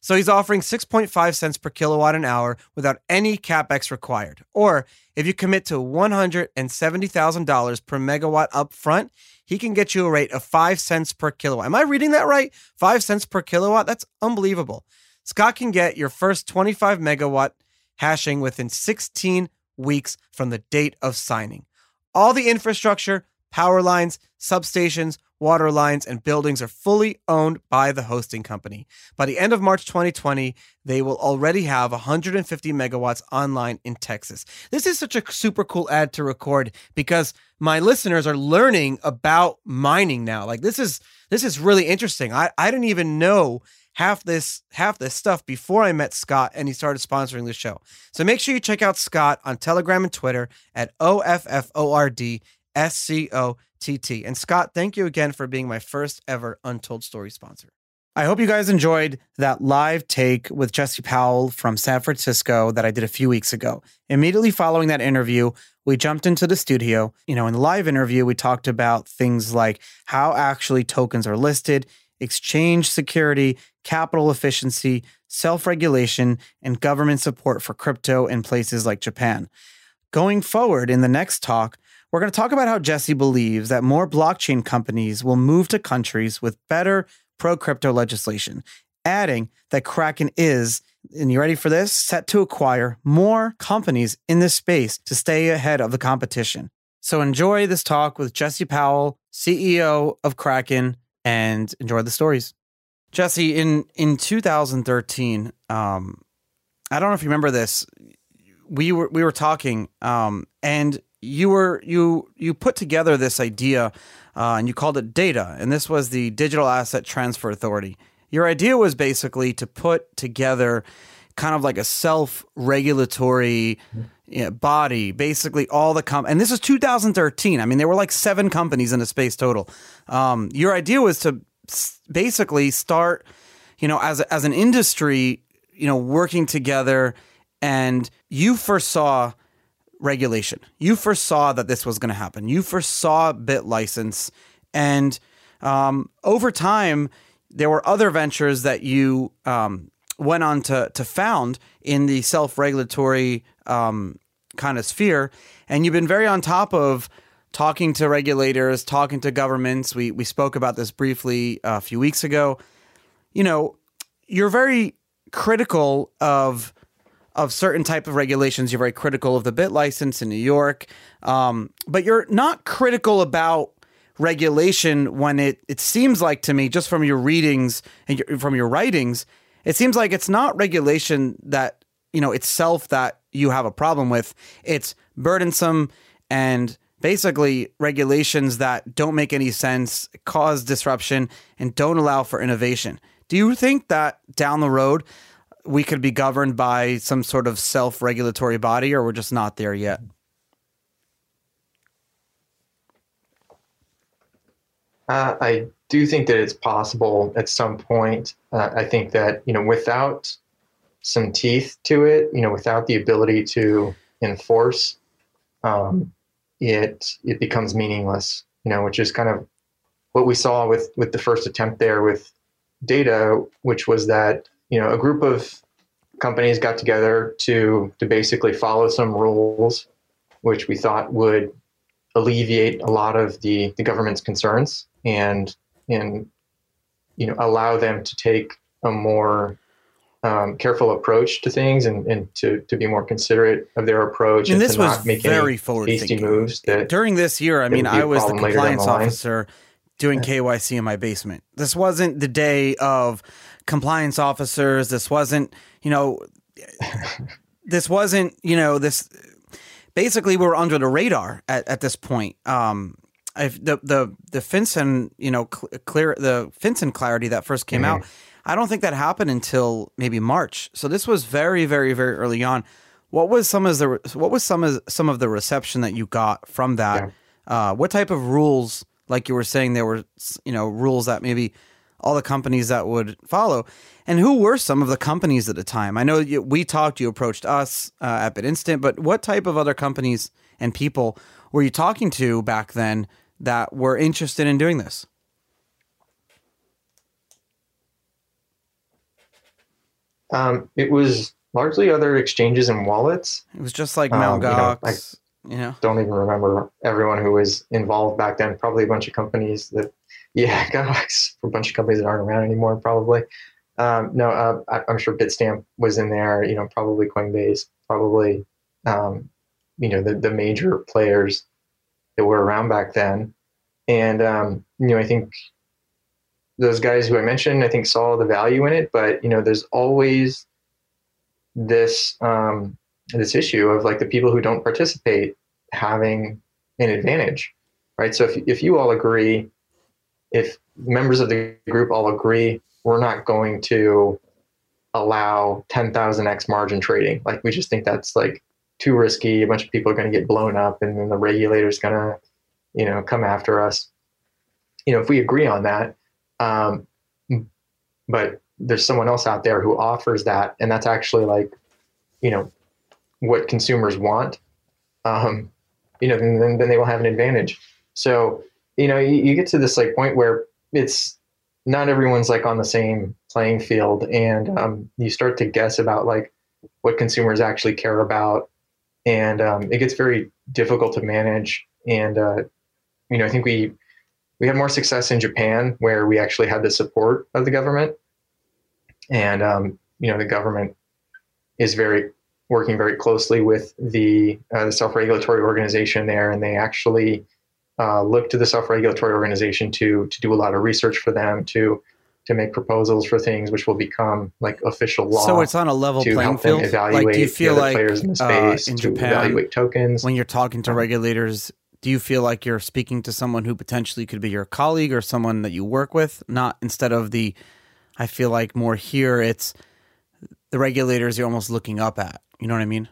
So he's offering six point five cents per kilowatt an hour without any CapEx required. Or if you commit to one hundred seventy thousand dollars per megawatt up front, he can get you a rate of five cents per kilowatt. Am I reading that right? five cents per kilowatt? That's unbelievable. Scott can get your first twenty-five megawatt hashing within sixteen weeks from the date of signing. All the infrastructure, power lines, substations, water lines, and buildings are fully owned by the hosting company. By the end of March twenty twenty, they will already have one hundred fifty megawatts online in Texas. This is such a super cool ad to record because my listeners are learning about mining now. Like this is this is really interesting. I, I didn't even know half this half this stuff before I met Scott and he started sponsoring the show. So make sure you check out Scott on Telegram and Twitter at O F F O R D S C O T T. And Scott, thank you again for being my first ever Untold Story sponsor. I hope you guys enjoyed that live take with Jesse Powell from San Francisco that I did a few weeks ago. Immediately following that interview, we jumped into the studio. You know, in the live interview, we talked about things like how actually tokens are listed, exchange security, capital efficiency, self-regulation, and government support for crypto in places like Japan. Going forward in the next talk, we're going to talk about how Jesse believes that more blockchain companies will move to countries with better pro-crypto legislation, adding that Kraken is, and you ready for this, set to acquire more companies in this space to stay ahead of the competition. So enjoy this talk with Jesse Powell, C E O of Kraken, and enjoy the stories. Jesse, in, in two thousand thirteen, um, I don't know if you remember this, we were we were talking, um, and you were you you put together this idea, uh, and you called it DATA, and this was the Digital Asset Transfer Authority. Your idea was basically to put together kind of like a self-regulatory you know, body, basically all the com- and this is two thousand thirteen. I mean, there were like seven companies in the space total. Um, your idea was to s- basically start, you know, as a, as an industry, you know, working together, and you foresaw regulation. You foresaw that this was going to happen. You foresaw BitLicense, and um, over time, there were other ventures that you um, went on to to found in the self-regulatory um, kind of sphere, and you've been very on top of talking to regulators, talking to governments. We we spoke about this briefly a few weeks ago. You know, you're very critical of of certain type of regulations. You're very critical of the BitLicense in New York, um, but you're not critical about regulation when it it seems like to me, just from your readings and your, from your writings, it seems like it's not regulation that, you know, itself that you have a problem with. It's burdensome and basically regulations that don't make any sense, cause disruption, and don't allow for innovation. Do you think that down the road we could be governed by some sort of self-regulatory body, or we're just not there yet? Uh, I do think that it's possible at some point. Uh, I think that, you know, without some teeth to it, you know, without the ability to enforce, um, it it becomes meaningless, you know, which is kind of what we saw with, with the first attempt there with DATA, which was that, you know, a group of companies got together to to basically follow some rules, which we thought would alleviate a lot of the, the government's concerns and and you know allow them to take a more um, careful approach to things and, and to, to be more considerate of their approach. And, and this to was not make very any forward hasty thinking. moves. That During this year, I mean, would be a I was the problem later down compliance the line. officer doing K Y C in my basement. This wasn't the day of compliance officers. This wasn't, you know, this wasn't, you know, this. Basically, we were under the radar at, at this point. Um, if the the the FinCEN, you know, cl- clear the FinCEN clarity that first came Mm-hmm. out, I don't think that happened until maybe March. So this was very, very, very early on. What was some of the what was some of some of the reception that you got from that? Yeah. Uh, what type of rules, like you were saying, there were, you know, rules that maybe all the companies that would follow, and who were some of the companies at the time? I know you, we talked, you approached us uh, at BitInstant, but what type of other companies and people were you talking to back then that were interested in doing this? Um, it was largely other exchanges and wallets. It was just like Um, Mount you know, Gox, you know. Don't even remember everyone who was involved back then. Probably a bunch of companies that, yeah, Gox, a bunch of companies that aren't around anymore, probably. Um, no, uh, I, I'm sure Bitstamp was in there, you know, probably Coinbase, probably, um, you know, the, the major players that were around back then. And, um, you know, I think those guys who I mentioned, I think saw the value in it, but, you know, there's always this, um, this issue of like the people who don't participate having an advantage, right? So if, if you all agree, if members of the group all agree, we're not going to allow ten thousand X margin trading. Like we just think that's like too risky. A bunch of people are going to get blown up and then the regulator's going to, you know, come after us. You know, if we agree on that, um, but there's someone else out there who offers that, and that's actually like, you know, what consumers want, um, you know, then, then they will have an advantage. So, you know, you, you get to this like point where it's not everyone's like on the same playing field, and um, you start to guess about like what consumers actually care about, and um, it gets very difficult to manage. And uh, you know, I think we we had more success in Japan, where we actually had the support of the government, and um, you know, the government is very working very closely with the uh, the self-regulatory organization there, and they actually uh, look to the self-regulatory organization to to do a lot of research for them, to to make proposals for things which will become like official law. So it's on a level to playing help them field. evaluate Like, do you feel the other like players in the space, uh, in to Japan, evaluate tokens, when you're talking to regulators, do you feel like you're speaking to someone who potentially could be your colleague or someone that you work with? Not instead of the, I feel like more here, it's the regulators you're almost looking up at. You know what I mean?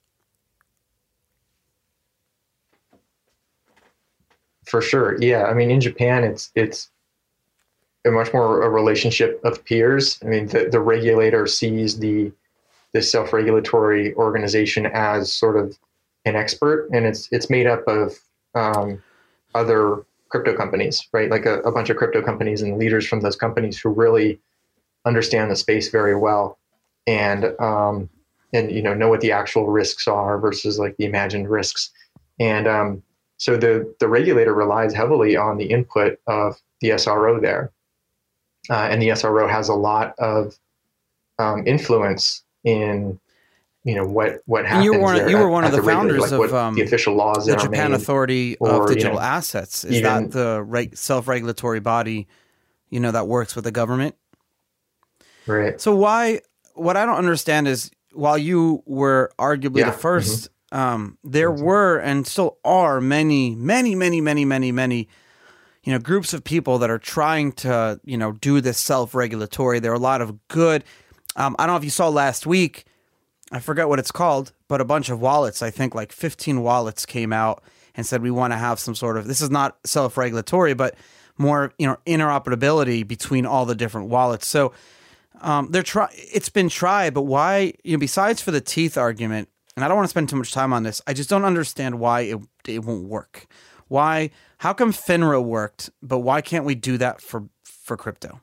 For sure. Yeah. I mean, in Japan, it's, it's a much more a relationship of peers. I mean, the, the regulator sees the, the self-regulatory organization as sort of an expert, and it's, it's made up of um, other crypto companies, right? Like a, a bunch of crypto companies and leaders from those companies who really understand the space very well. And, um, and, you know, know what the actual risks are versus like the imagined risks. And, um, so the, the regulator relies heavily on the input of the S R O there. Uh, and the S R O has a lot of um, influence in, you know, what, what happens. And you were one, there you were at, one of at the, the founders like of um, the official laws the that Japan are made, Authority or, of Digital you know, Assets. Is even, that the reg- self-regulatory body, you know, that works with the government? Right. So why, what I don't understand is, while you were arguably Yeah. the first, Mm-hmm. um, there were and still are many, many, many, many, many, many, you know, groups of people that are trying to, you know, do this self-regulatory. There are a lot of good, um, I don't know if you saw last week, I forget what it's called, but a bunch of wallets, I think like fifteen wallets came out and said, we want to have some sort of, this is not self-regulatory, but more, you know, interoperability between all the different wallets. So um, they're try. it's been tried, but why, you know, besides for the teeth argument, and I don't want to spend too much time on this, I just don't understand why it, it won't work. Why, how come FINRA worked, but why can't we do that for, for crypto?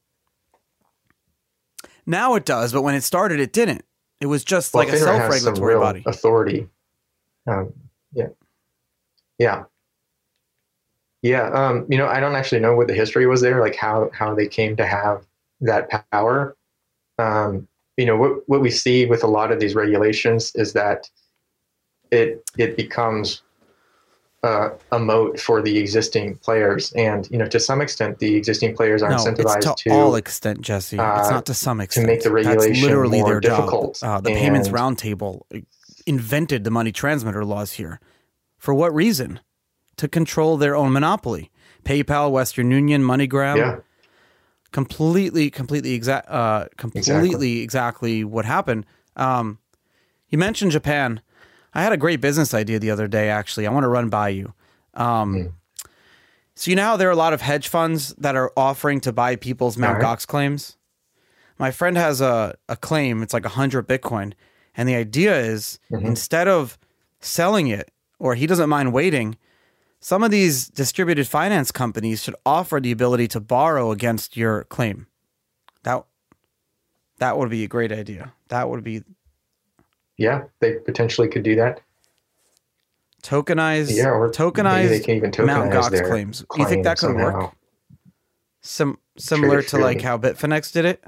Now it does, but when it started, it didn't. It was just well, like a FINRA has some self-regulatory real body. authority. Um, yeah. Yeah. Yeah. Um, you know, I don't actually know what the history was there, like how, how they came to have that power. Um, you know, what, what we see with a lot of these regulations is that it, it becomes uh, a moat for the existing players. And, you know, to some extent, the existing players are no, incentivized it's to, to all extent, Jesse. uh, it's not to some extent. to make the That's regulation literally more their difficult. job. Uh, the Payments And- Roundtable invented the money transmitter laws here. For what reason? To control their own monopoly. PayPal, Western Union, MoneyGram. Yeah. Completely, completely, exact, uh, completely, exactly. exactly what happened. Um, you mentioned Japan. I had a great business idea the other day. Actually, I want to run by you. Um, Mm. So you know how there are a lot of hedge funds that are offering to buy people's Mount All right. Gox claims. My friend has a a claim. It's like a hundred Bitcoin, and the idea is Mhm. instead of selling it, or he doesn't mind waiting, some of these distributed finance companies should offer the ability to borrow against your claim. That That would be a great idea. That would be. Yeah, they potentially could do that. Tokenize, yeah, or tokenize they can even tokenize Mt. Gox their claims. You think that could somehow. work? Sim- similar to like how Bitfinex did it?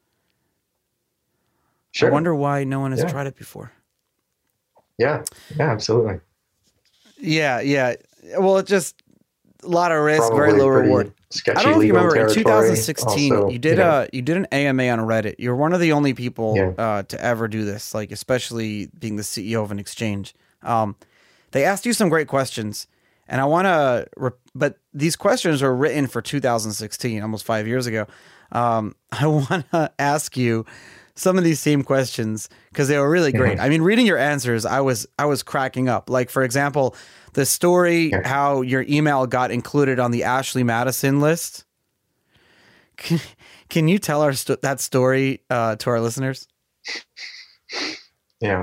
Sure. I wonder why no one has yeah. tried it before. Yeah, yeah, absolutely. Yeah, yeah. Well, it just a lot of risk, Probably very low reward. Sketchy I don't know if you remember territory. in two thousand sixteen, also, you did you know, a you did an A M A on Reddit. You're one of the only people yeah. uh, to ever do this, like especially being the C E O of an exchange. Um, they asked you some great questions, and I want to, re- but these questions are written for two thousand sixteen, almost five years ago. Um, I want to ask you some of these same questions because they were really great. Mm-hmm. I mean, reading your answers, I was I was cracking up. Like, for example, the story yeah. how your email got included on the Ashley Madison list. Can, can you tell our sto- that story uh, to our listeners? Yeah.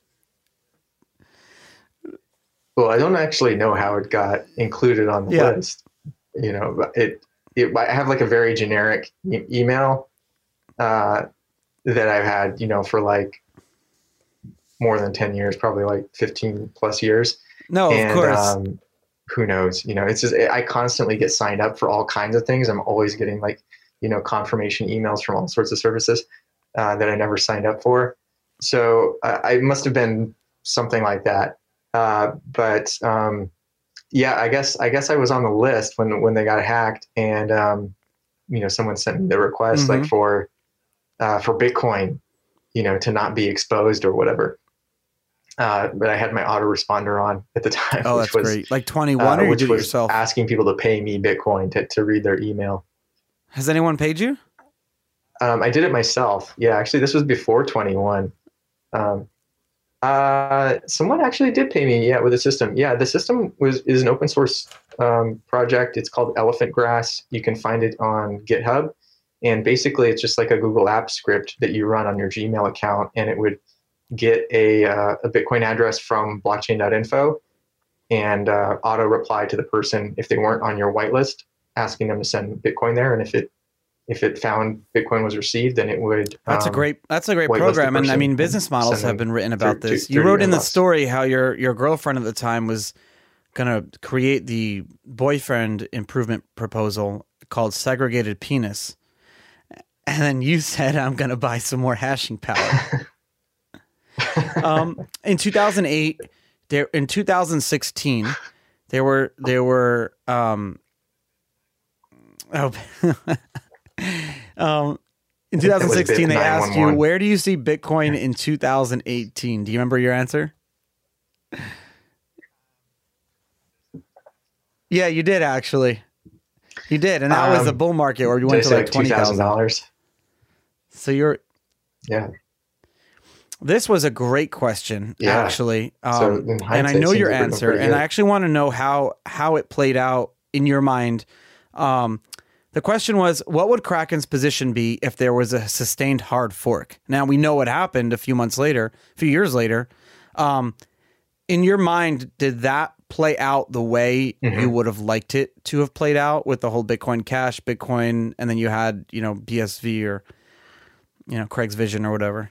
Well, I don't actually know how it got included on the yeah. list. You know, it, it, I have like a very generic e- email uh, that I've had, you know, for like more than ten years, probably like fifteen plus years. No, and, of course. Um, who knows? You know, it's just, I constantly get signed up for all kinds of things. I'm always getting like, you know, confirmation emails from all sorts of services uh, that I never signed up for. So uh, I must have been something like that. Uh, but, um, yeah, I guess, I guess I was on the list when, when they got hacked and, um, you know, someone sent me the request mm-hmm. like for, uh, for Bitcoin, you know, to not be exposed or whatever. Uh, but I had my autoresponder on at the time. Oh, which that's was, great. Like twenty-one uh, or you which did was it yourself? Asking people to pay me Bitcoin to, to read their email. Has anyone paid you? Um, I did it myself. Yeah, actually, this was before twenty-one. Um, uh, someone actually did pay me. Yeah, with the system. Yeah, the system was is an open source um, project. It's called Elephant Grass. You can find it on GitHub, and basically, it's just like a Google Apps script that you run on your Gmail account, and it would get a uh, a Bitcoin address from blockchain dot info and uh, auto reply to the person if they weren't on your whitelist, asking them to send Bitcoin there. And if it if it found Bitcoin was received, then it would. That's um, a great that's a great program. And I mean, business models have been written about this. You wrote in the story how your your girlfriend at the time was going to create the boyfriend improvement proposal called Segregated Penis. And then you said, I'm going to buy some more hashing power. um, in two thousand eight, there in two thousand sixteen, there were there were um, oh, um, in two thousand sixteen they asked you, where do you see Bitcoin in two thousand eighteen? Do you remember your answer? Yeah, you did actually. You did, and that um, was a bull market where you went to like twenty thousand dollars. So you're yeah. This was a great question, yeah. actually, um, so and I know your answer, and I actually want to know how how it played out in your mind. Um, the question was, what would Kraken's position be if there was a sustained hard fork? Now, we know what happened a few months later, a few years later. Um, in your mind, did that play out the way mm-hmm. you would have liked it to have played out with the whole Bitcoin Cash, Bitcoin, and then you had, you know, B S V or, you know, Craig's Vision or whatever?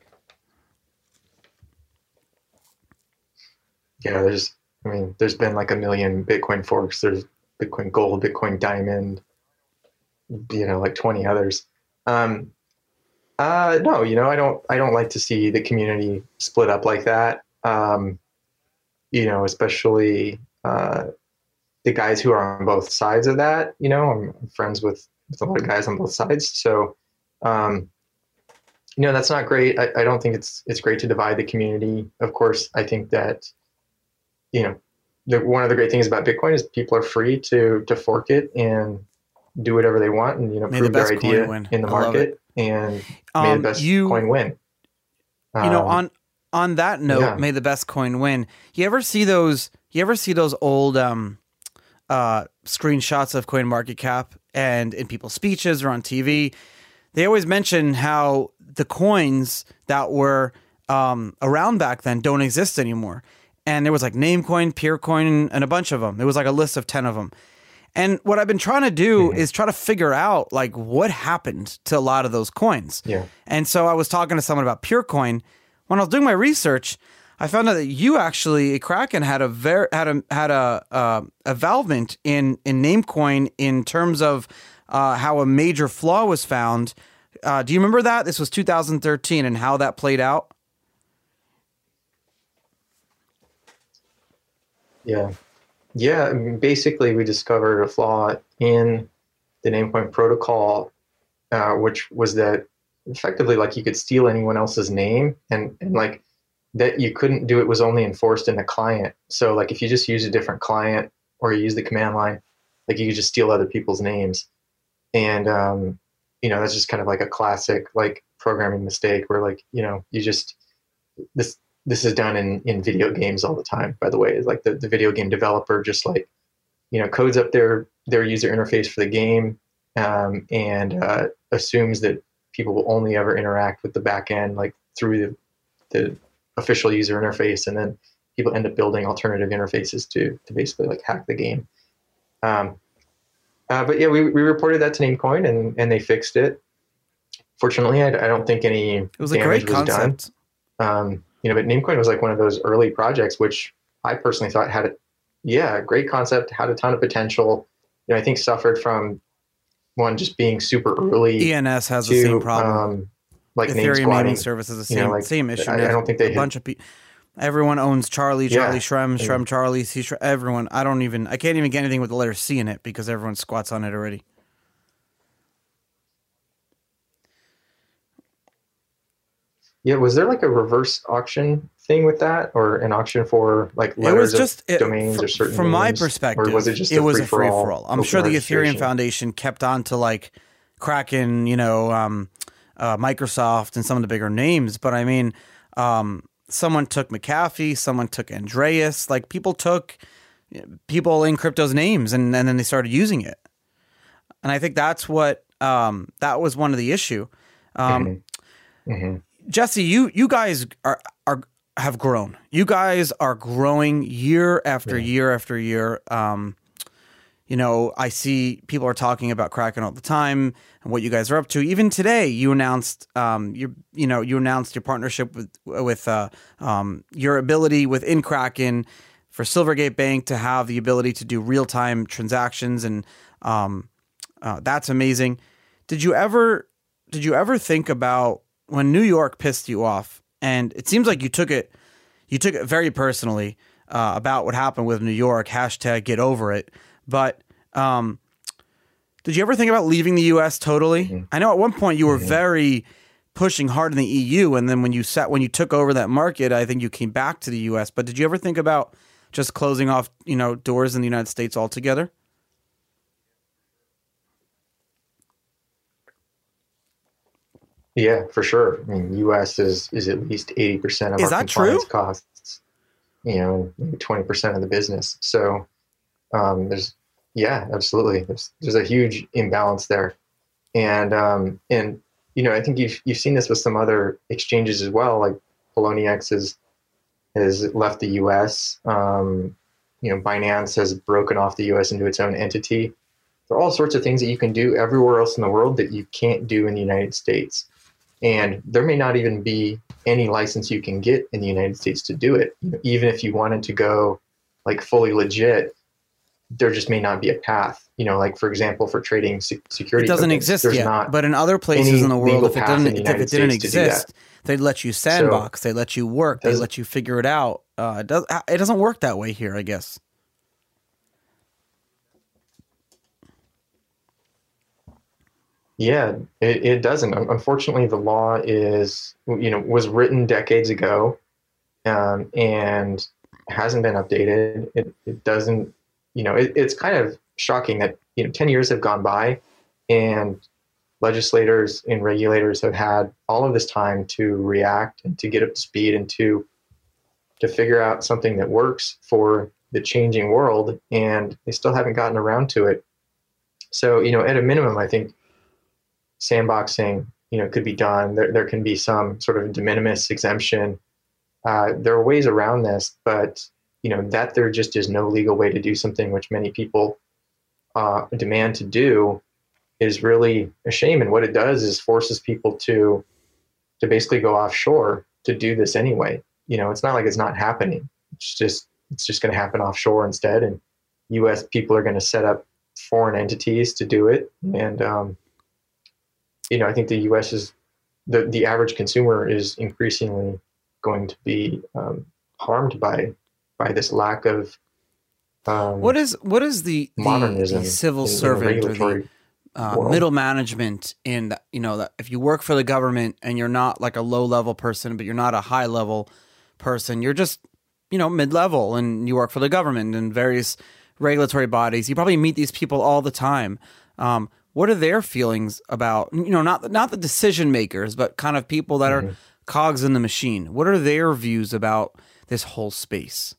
Yeah, there's, I mean, there's been like a million Bitcoin forks. There's Bitcoin Gold, Bitcoin Diamond, you know, like twenty others. Um, uh, no, you know, I don't, I don't like to see the community split up like that. Um, you know, especially uh, the guys who are on both sides of that. You know, I'm friends with, with a lot of guys on both sides. So, um, you know, that's not great. I, I don't think it's it's great to divide the community. Of course, I think that, you know, the, one of the great things about Bitcoin is people are free to to fork it and do whatever they want, and you know, may prove the their idea win. in the I market, and um, may the best you, coin win. Um, you know, um, on on that note, yeah. may the best coin win. You ever see those? You ever see those old um, uh, screenshots of CoinMarketCap and in people's speeches or on T V? They always mention how the coins that were um, around back then don't exist anymore. And there was like Namecoin, Peercoin, and a bunch of them. There was like a list of ten of them. And what I've been trying to do Mhm. is try to figure out like what happened to a lot of those coins. Yeah. And so I was talking to someone about Purecoin. When I was doing my research, I found out that you actually, Kraken, had a ver- had a had a uh, involvement in in Namecoin in terms of uh, how a major flaw was found. Uh, do you remember that? This was two thousand thirteen, and how that played out. Yeah. Yeah. I mean, basically, we discovered a flaw in the Namecoin protocol, uh, which was that effectively, like, you could steal anyone else's name, and, and like that you couldn't do it was only enforced in the client. So, like, if you just use a different client or you use the command line, like, you could just steal other people's names. And, um, you know, that's just kind of like a classic, like, programming mistake where, like, you know, you just, this, this is done in, in video games all the time, by the way. It's like the, the video game developer just, like, you know, codes up their, their user interface for the game, um, and uh, assumes that people will only ever interact with the back end, like, through the, the official user interface. And then people end up building alternative interfaces to, to basically, like, hack the game. Um, uh, but yeah, we, we reported that to Namecoin, and, and they fixed it. Fortunately, I, I don't think any It was a damage great was concept. done. Um, you know, but Namecoin was like one of those early projects, which I personally thought had a, yeah, great concept, had a ton of potential. You know, I think suffered from one just being super early. E N S has to, the same problem. Um, like name Ethereum squatting. naming service is the You same know, like, same issue. I, I don't think they a had- bunch of people. Everyone owns Charlie, Charlie Yeah. Shrem, Yeah. Shrem Charlie, C Shrem. Everyone. I don't even. I can't even get anything with the letter C in it because everyone squats on it already. Yeah, was there like a reverse auction thing with that, or an auction for like It letters was just of it, domains fr- or certain from my names? perspective. Or was it just it a was a free for free for all. I'm all? sure the Ethereum Foundation kept on to like Kraken, you know, um, uh, Microsoft, and some of the bigger names. But I mean, um, someone took McAfee, someone took Andreas. Like people took people in crypto's names, and, and then they started using it. And I think that's what um, that was one of the issue. Um, Mm-hmm. Mm-hmm. Jesse, you you guys are are have grown. You guys are growing year after Yeah. year after year. Um, you know, I see people are talking about Kraken all the time and what you guys are up to. Even today, you announced um, you you know you announced your partnership with with uh, um, your ability within Kraken for Silvergate Bank to have the ability to do real time transactions, and um, uh, that's amazing. Did you ever did you ever think about when New York pissed you off? And it seems like you took it, you took it very personally uh, about what happened with New York. Hashtag get over it. But um, did you ever think about leaving the U S totally? Mm-hmm. I know at one point you were mm-hmm. very pushing hard in the E U, and then when you sat when you took over that market, I think you came back to the U S. But did you ever think about just closing off, you know, doors in the United States altogether? Yeah, for sure. I mean, U S is is at least eighty percent of is our that compliance true? costs. You know, maybe twenty percent of the business. So um, there's, yeah, absolutely. There's there's a huge imbalance there, and um, and you know, I think you've you've seen this with some other exchanges as well. Like Poloniex has has left the U S. Um, you know, Binance has broken off the U S into its own entity. There are all sorts of things that you can do everywhere else in the world that you can't do in the United States. And there may not even be any license you can get in the United States to do it. You know, even if you wanted to go like fully legit, there just may not be a path. You know, like for example, for trading se- security, it doesn't tokens, exist there's yet. not But in other places any in the world, legal if it path in didn't, the if it United didn't States to do that. exist, they'd let you sandbox, they let you work, they let you figure it out. Uh, it does. It doesn't work that way here, I guess. Yeah, it, it doesn't. Unfortunately, the law is, you know, was written decades ago, um, and hasn't been updated. It, it doesn't, you know, it, it's kind of shocking that, you know, ten years have gone by, and legislators and regulators have had all of this time to react and to get up to speed and to to figure out something that works for the changing world, and they still haven't gotten around to it. So, you know, at a minimum, I think sandboxing, you know, could be done. There, there can be some sort of de minimis exemption. Uh, there are ways around this, but, you know, that there just is no legal way to do something which many people uh, demand to do is really a shame. And what it does is forces people to to basically go offshore to do this anyway. You know, it's not like it's not happening. It's just it's just going to happen offshore instead. And U S people are going to set up foreign entities to do it. And um, you know, I think the U S is the the average consumer is increasingly going to be um, harmed by by this lack of um, what is what is the, modernism the civil in, servant in or the uh, middle management in that, you know, that if you work for the government and you're not like a low level person, but you're not a high level person, you're just, you know, mid level, and you work for the government and various regulatory bodies. You probably meet these people all the time. Um, what are their feelings about, you know, not not the decision makers, but kind of people that mm-hmm. are cogs in the machine? What are their views about this whole space?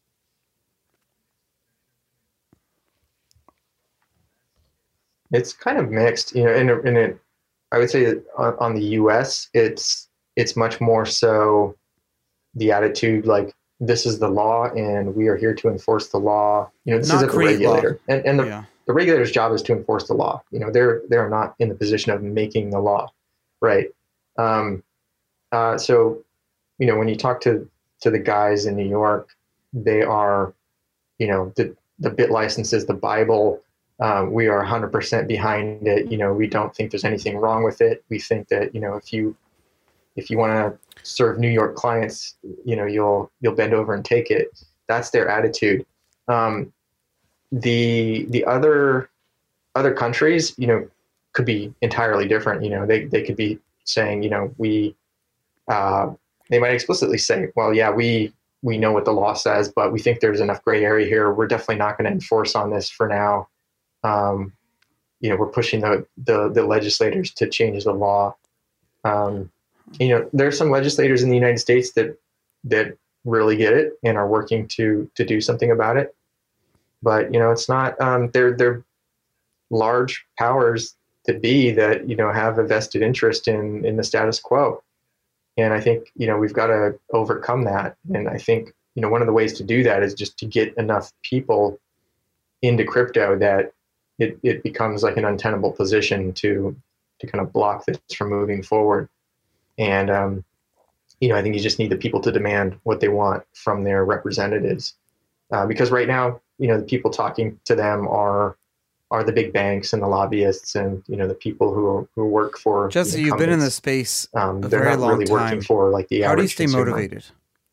It's kind of mixed, you know. In in it, I would say that on, on the U S, it's it's much more so the attitude like, this is the law and we are here to enforce the law. You know, this not is a regulator, law. and and the, yeah. the regulator's job is to enforce the law. You know, they're they're not in the position of making the law, right? Um, uh, so, you know, when you talk to to the guys in New York, they are, you know, the the bit license is the Bible. Um, we are one hundred percent behind it. You know, we don't think there's anything wrong with it. We think that, you know, if you if you want to serve New York clients, you know, you'll you'll bend over and take it. That's their attitude. Um, the the other other countries, you know, could be entirely different. You know, they they could be saying, you know, we uh, they might explicitly say, well, yeah, we we know what the law says, but we think there's enough gray area here. We're definitely not going to enforce on this for now. Um, you know, we're pushing the, the, the legislators to change the law. Um, you know, there are some legislators in the United States that, that really get it and are working to, to do something about it. But, you know, it's not, um, they're, they're large powers to be that, you know, have a vested interest in, in the status quo. And I think, you know, we've got to overcome that. And I think, you know, one of the ways to do that is just to get enough people into crypto that It, it becomes like an untenable position to to kind of block this from moving forward. And, um, you know, I think you just need the people to demand what they want from their representatives. Uh, because right now, you know, the people talking to them are are the big banks and the lobbyists and, you know, the people who who work for Jesse, the you've been in this space um, a they're very not long really time. working for like the How do you average stay consumer. motivated?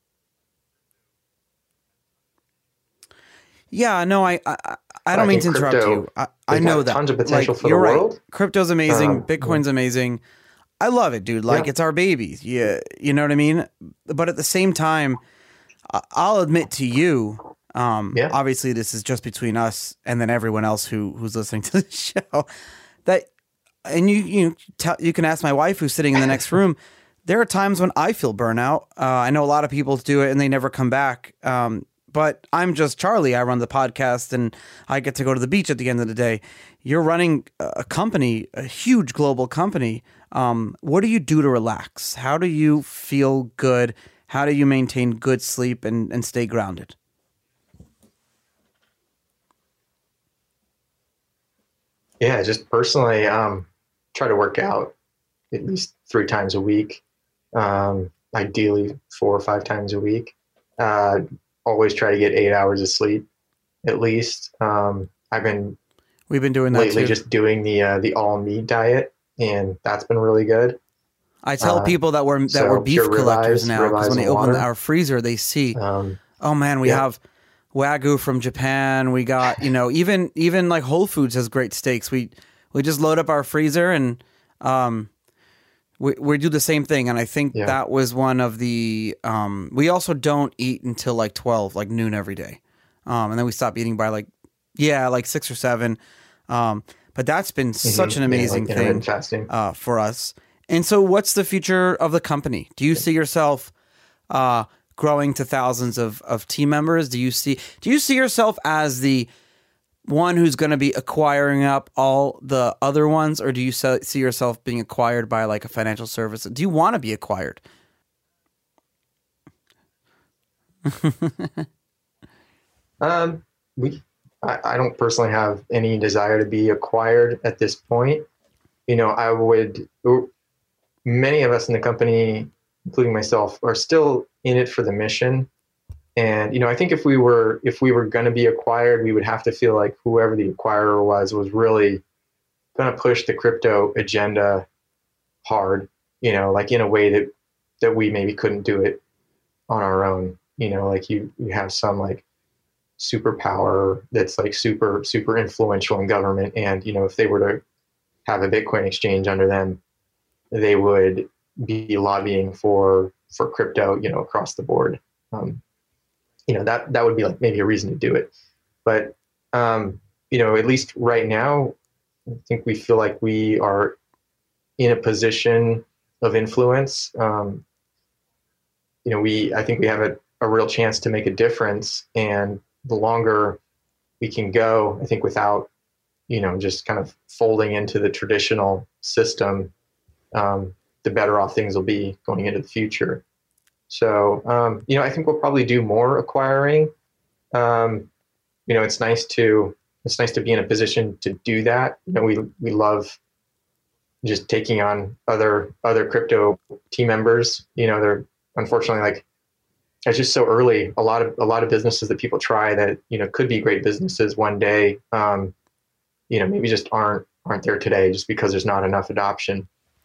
Yeah, no, I I, I don't I mean to think interrupt crypto, you. I, I know got that. tons of potential like, for the you're world. Right. Crypto's amazing. Um, Bitcoin's yeah. amazing. I love it, dude. Like, Yeah. it's our baby. Yeah, you know what I mean? But at the same time, I- I'll admit to you, um, Yeah. obviously this is just between us and then everyone else who who's listening to the show, that, and you you tell, you can ask my wife who's sitting in the next room. There are times when I feel burnout. Uh, I know a lot of people do it and they never come back. Um, but I'm just Charlie. I run the podcast and I get to go to the beach at the end of the day. You're running a company, a huge global company. Um, what do you do to relax? How do you feel good? How do you maintain good sleep and, and stay grounded? Yeah, just personally, um, try to work out at least three times a week. Um, ideally four or five times a week. Uh, always try to get eight hours of sleep at least. Um, I've been We've been doing that lately too. just doing the uh, the all meat diet, and that's been really good. I tell uh, people that we're that so we're beef pure collectors ribeyes, now because ribeyes when they and open water. our freezer, they see, Um, oh man, we yeah. have Wagyu from Japan. We got, you know, even even like Whole Foods has great steaks. We we just load up our freezer and um, we we do the same thing. And I think Yeah. that was one of the um, we also don't eat until like twelve, like noon every day, um, and then we stop eating by like yeah, like six or seven. Um, but that's been such an yeah, amazing like thing intermittent fasting. uh, for us. And so, what's the future of the company? Do you see yourself uh, growing to thousands of, of team members? Do you see Do you see yourself as the one who's going to be acquiring up all the other ones, or do you se- see yourself being acquired by like a financial service? Do you want to be acquired? Um, we I, I don't personally have any desire to be acquired at this point. You know, I would, many of us in the company, including myself, are still in it for the mission. And, you know, I think if we were, if we were going to be acquired, we would have to feel like whoever the acquirer was, was really going to push the crypto agenda hard, you know, like in a way that, that we maybe couldn't do it on our own. You know, like you, you have some like superpower that's like super, super influential in government. And, you know, if they were to have a Bitcoin exchange under them, they would be lobbying for, for crypto, you know, across the board. Um, you know, that, that would be like maybe a reason to do it. But, um, you know, at least right now, I think we feel like we are in a position of influence. Um, you know, we, I think we have a, a real chance to make a difference, and the longer we can go, I think without, you know, just kind of folding into the traditional system, um, the better off things will be going into the future. So, um, you know, I think we'll probably do more acquiring. Um, you know, it's nice to, it's nice to be in a position to do that. You know, we, we love just taking on other, other crypto team members. You know, they're unfortunately like, it's just so early. A lot of, a lot of businesses that people try that, you know, could be great businesses one day, um, you know, maybe just aren't, aren't there today just because there's not enough adoption.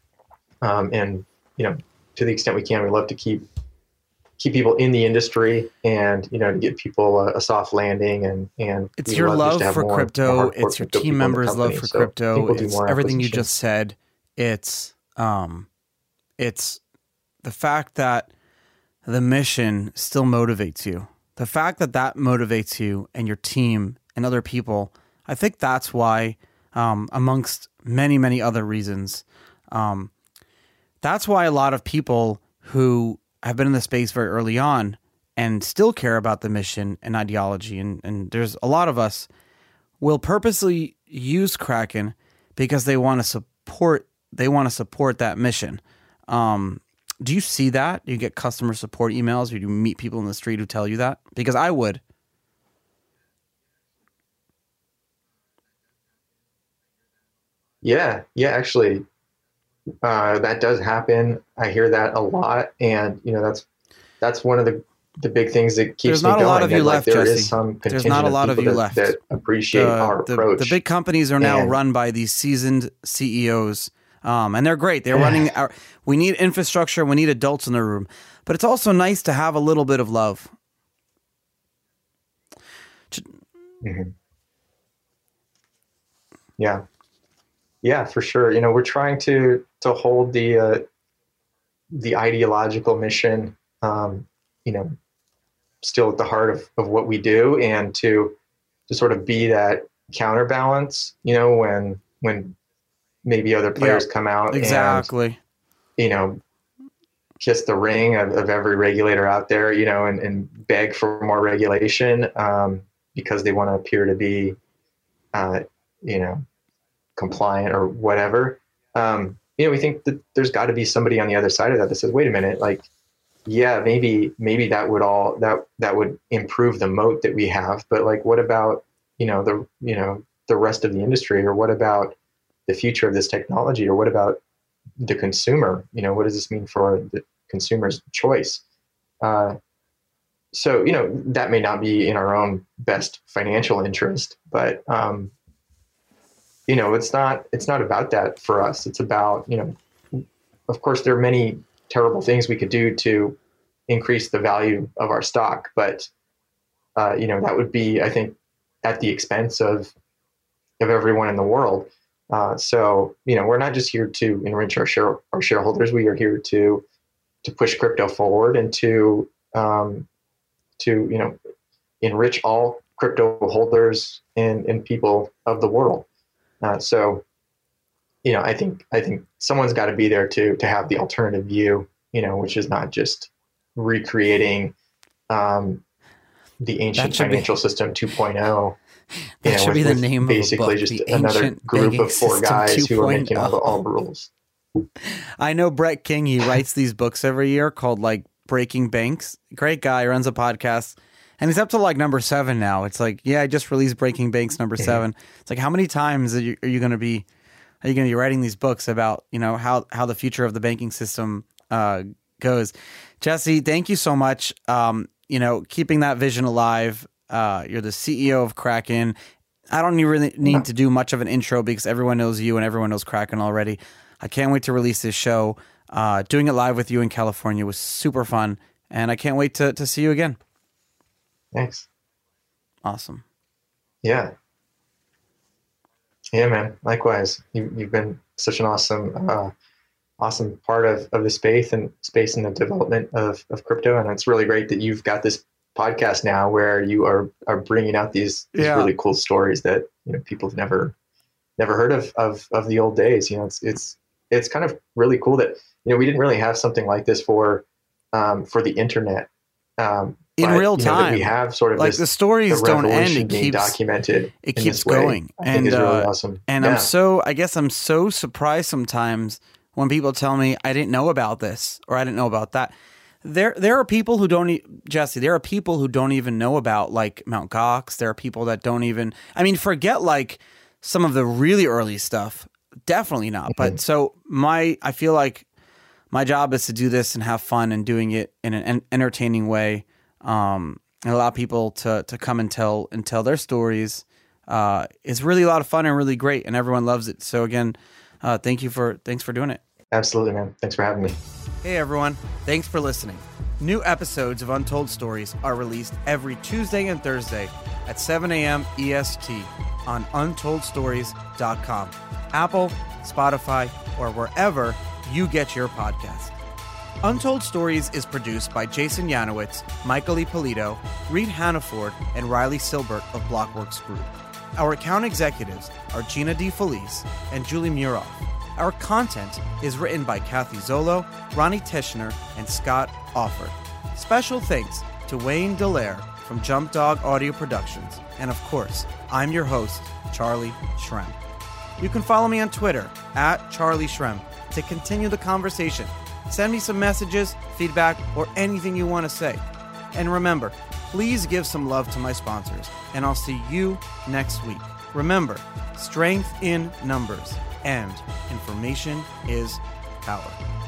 Um, and, you know, to the extent we can, we love to keep, keep people in the industry and, you know, to get people a, a soft landing, and, and it's your love, love for crypto. It's your team members' love for so crypto. It's everything you just said. It's, um, it's the fact that the mission still motivates you. The fact that that motivates you and your team and other people, I think that's why, um, amongst many, many other reasons, um, that's why a lot of people who have been in the space very early on and still care about the mission and ideology, and, and there's a lot of us, will purposely use Kraken because they want to support, they want to support that mission. Um, do you see that? Do you get customer support emails, or do you meet people in the street who tell you that? Because I would. Yeah, yeah, actually, uh, that does happen. I hear that a lot, and you know that's that's one of the the big things that keeps There's not me a going. lot of you that, left, like, there Jesse. is some There's not a lot of, of you that, left that appreciate the, our the, approach. The big companies are now and, run by these seasoned C E Os, um, and they're great. They're running. Our, we need infrastructure. We need adults in the room, but it's also nice to have a little bit of love. Mm-hmm. Yeah. Yeah, for sure. You know, we're trying to to hold the uh, the ideological mission, um, you know, still at the heart of, of what we do, and to to sort of be that counterbalance. You know, when when maybe other players yeah, come out, exactly, and, you know, kiss the ring of, of every regulator out there, you know, and, and beg for more regulation um, because they want to appear to be, uh, you know, compliant or whatever. Um, you know, we think that there's got to be somebody on the other side of that that says, wait a minute, like, yeah, maybe, maybe that would all, that, that would improve the moat that we have. But like, what about, you know, the, you know, the rest of the industry, or what about the future of this technology, or what about the consumer? You know, what does this mean for the consumer's choice? Uh, so, you know, that may not be in our own best financial interest, but, um, you know, it's not, it's not about that for us. It's about, you know, of course there are many terrible things we could do to increase the value of our stock, but, uh, you know, that would be, I think, at the expense of, of everyone in the world. Uh, so, you know, we're not just here to enrich our share, our shareholders. We are here to, to push crypto forward and to, um, to, you know, enrich all crypto holders and, and people of the world. Uh, so, you know, I think I think someone's got to be there to to have the alternative view, you know, which is not just recreating um, the ancient financial be, system two point oh. That know, should with, be the name basically of the book, just the another group of four guys who are making all the, all the oh. rules. I know Brett King. He writes these books every year called like Breaking Banks. Great guy, runs a podcast. And it's up to like number seven now. It's like, yeah, I just released Breaking Banks number mm-hmm. seven. It's like, how many times are you, are you going to be, are you going to be writing these books about, you know, how, how the future of the banking system uh, goes? Jesse, thank you so much. Um, you know, keeping that vision alive. Uh, you're the C E O of Kraken. I don't really need to do much of an intro because everyone knows you and everyone knows Kraken already. I can't wait to release this show. Uh, doing it live with you in California was super fun, and I can't wait to, to see you again. Thanks. Awesome. Yeah. Yeah, man. Likewise. You, you've been such an awesome, uh, awesome part of, of the space and space and the development of, of crypto. And it's really great that you've got this podcast now where you are, are bringing out these, these yeah. really cool stories that, you know, people have never, never heard of, of, of the old days. You know, it's, it's, it's kind of really cool that, you know, we didn't really have something like this for, um, for the internet. Um, in but, real time, you know, we have sort of like this, the stories the don't end. It being keeps documented. It keeps going, I and think is really uh, awesome. And yeah. I'm so, I guess I'm so surprised sometimes when people tell me I didn't know about this or I didn't know about that. There, there are people who don't, e- Jesse. There are people who don't even know about like Mount Gox. There are people that don't even. I mean, forget like some of the really early stuff. Definitely not. Mm-hmm. But so my, I feel like my job is to do this and have fun and doing it in an entertaining way. Um, and allow people to to come and tell and tell their stories. Uh, it's really a lot of fun and really great, and everyone loves it. So again, uh, thank you for thanks for doing it. Absolutely, man. Thanks for having me. Hey everyone, thanks for listening. New episodes of Untold Stories are released every Tuesday and Thursday at seven a.m. E S T on untold stories dot com, Apple, Spotify, or wherever you get your podcast. Untold Stories is produced by Jason Yanowitz, Michael Ippolito, Reed Hannaford, and Riley Silbert of Blockworks Group. Our account executives are Gina DeFelice and Julie Muroff. Our content is written by Kathy Zolo, Ronnie Tishner, and Scott Offord. Special thanks to Wayne Dallaire from Jump Dog Audio Productions. And of course, I'm your host, Charlie Shrem. You can follow me on Twitter, at Charlie Shrem, to continue the conversation. Send me some messages, feedback, or anything you want to say. And remember, please give some love to my sponsors, and I'll see you next week. Remember, strength in numbers, and information is power.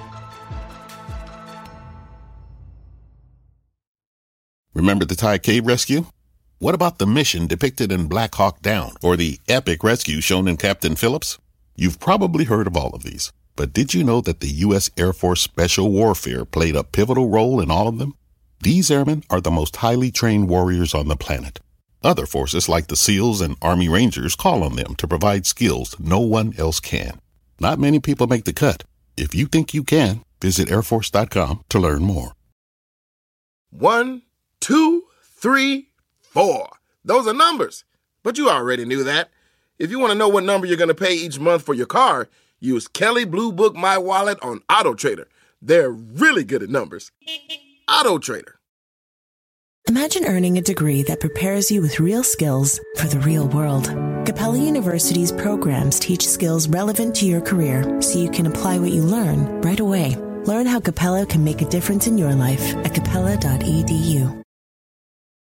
Remember the Thai cave rescue? What about the mission depicted in Black Hawk Down, or the epic rescue shown in Captain Phillips? You've probably heard of all of these. But did you know that the U S Air Force Special Warfare played a pivotal role in all of them? These airmen are the most highly trained warriors on the planet. Other forces like the SEALs and Army Rangers call on them to provide skills no one else can. Not many people make the cut. If you think you can, visit air force dot com to learn more. One, two, three, four. Those are numbers. But you already knew that. If you want to know what number you're going to pay each month for your car, use Kelley Blue Book My Wallet on AutoTrader. They're really good at numbers. AutoTrader. Imagine earning a degree that prepares you with real skills for the real world. Capella University's programs teach skills relevant to your career so you can apply what you learn right away. Learn how Capella can make a difference in your life at capella dot e d u.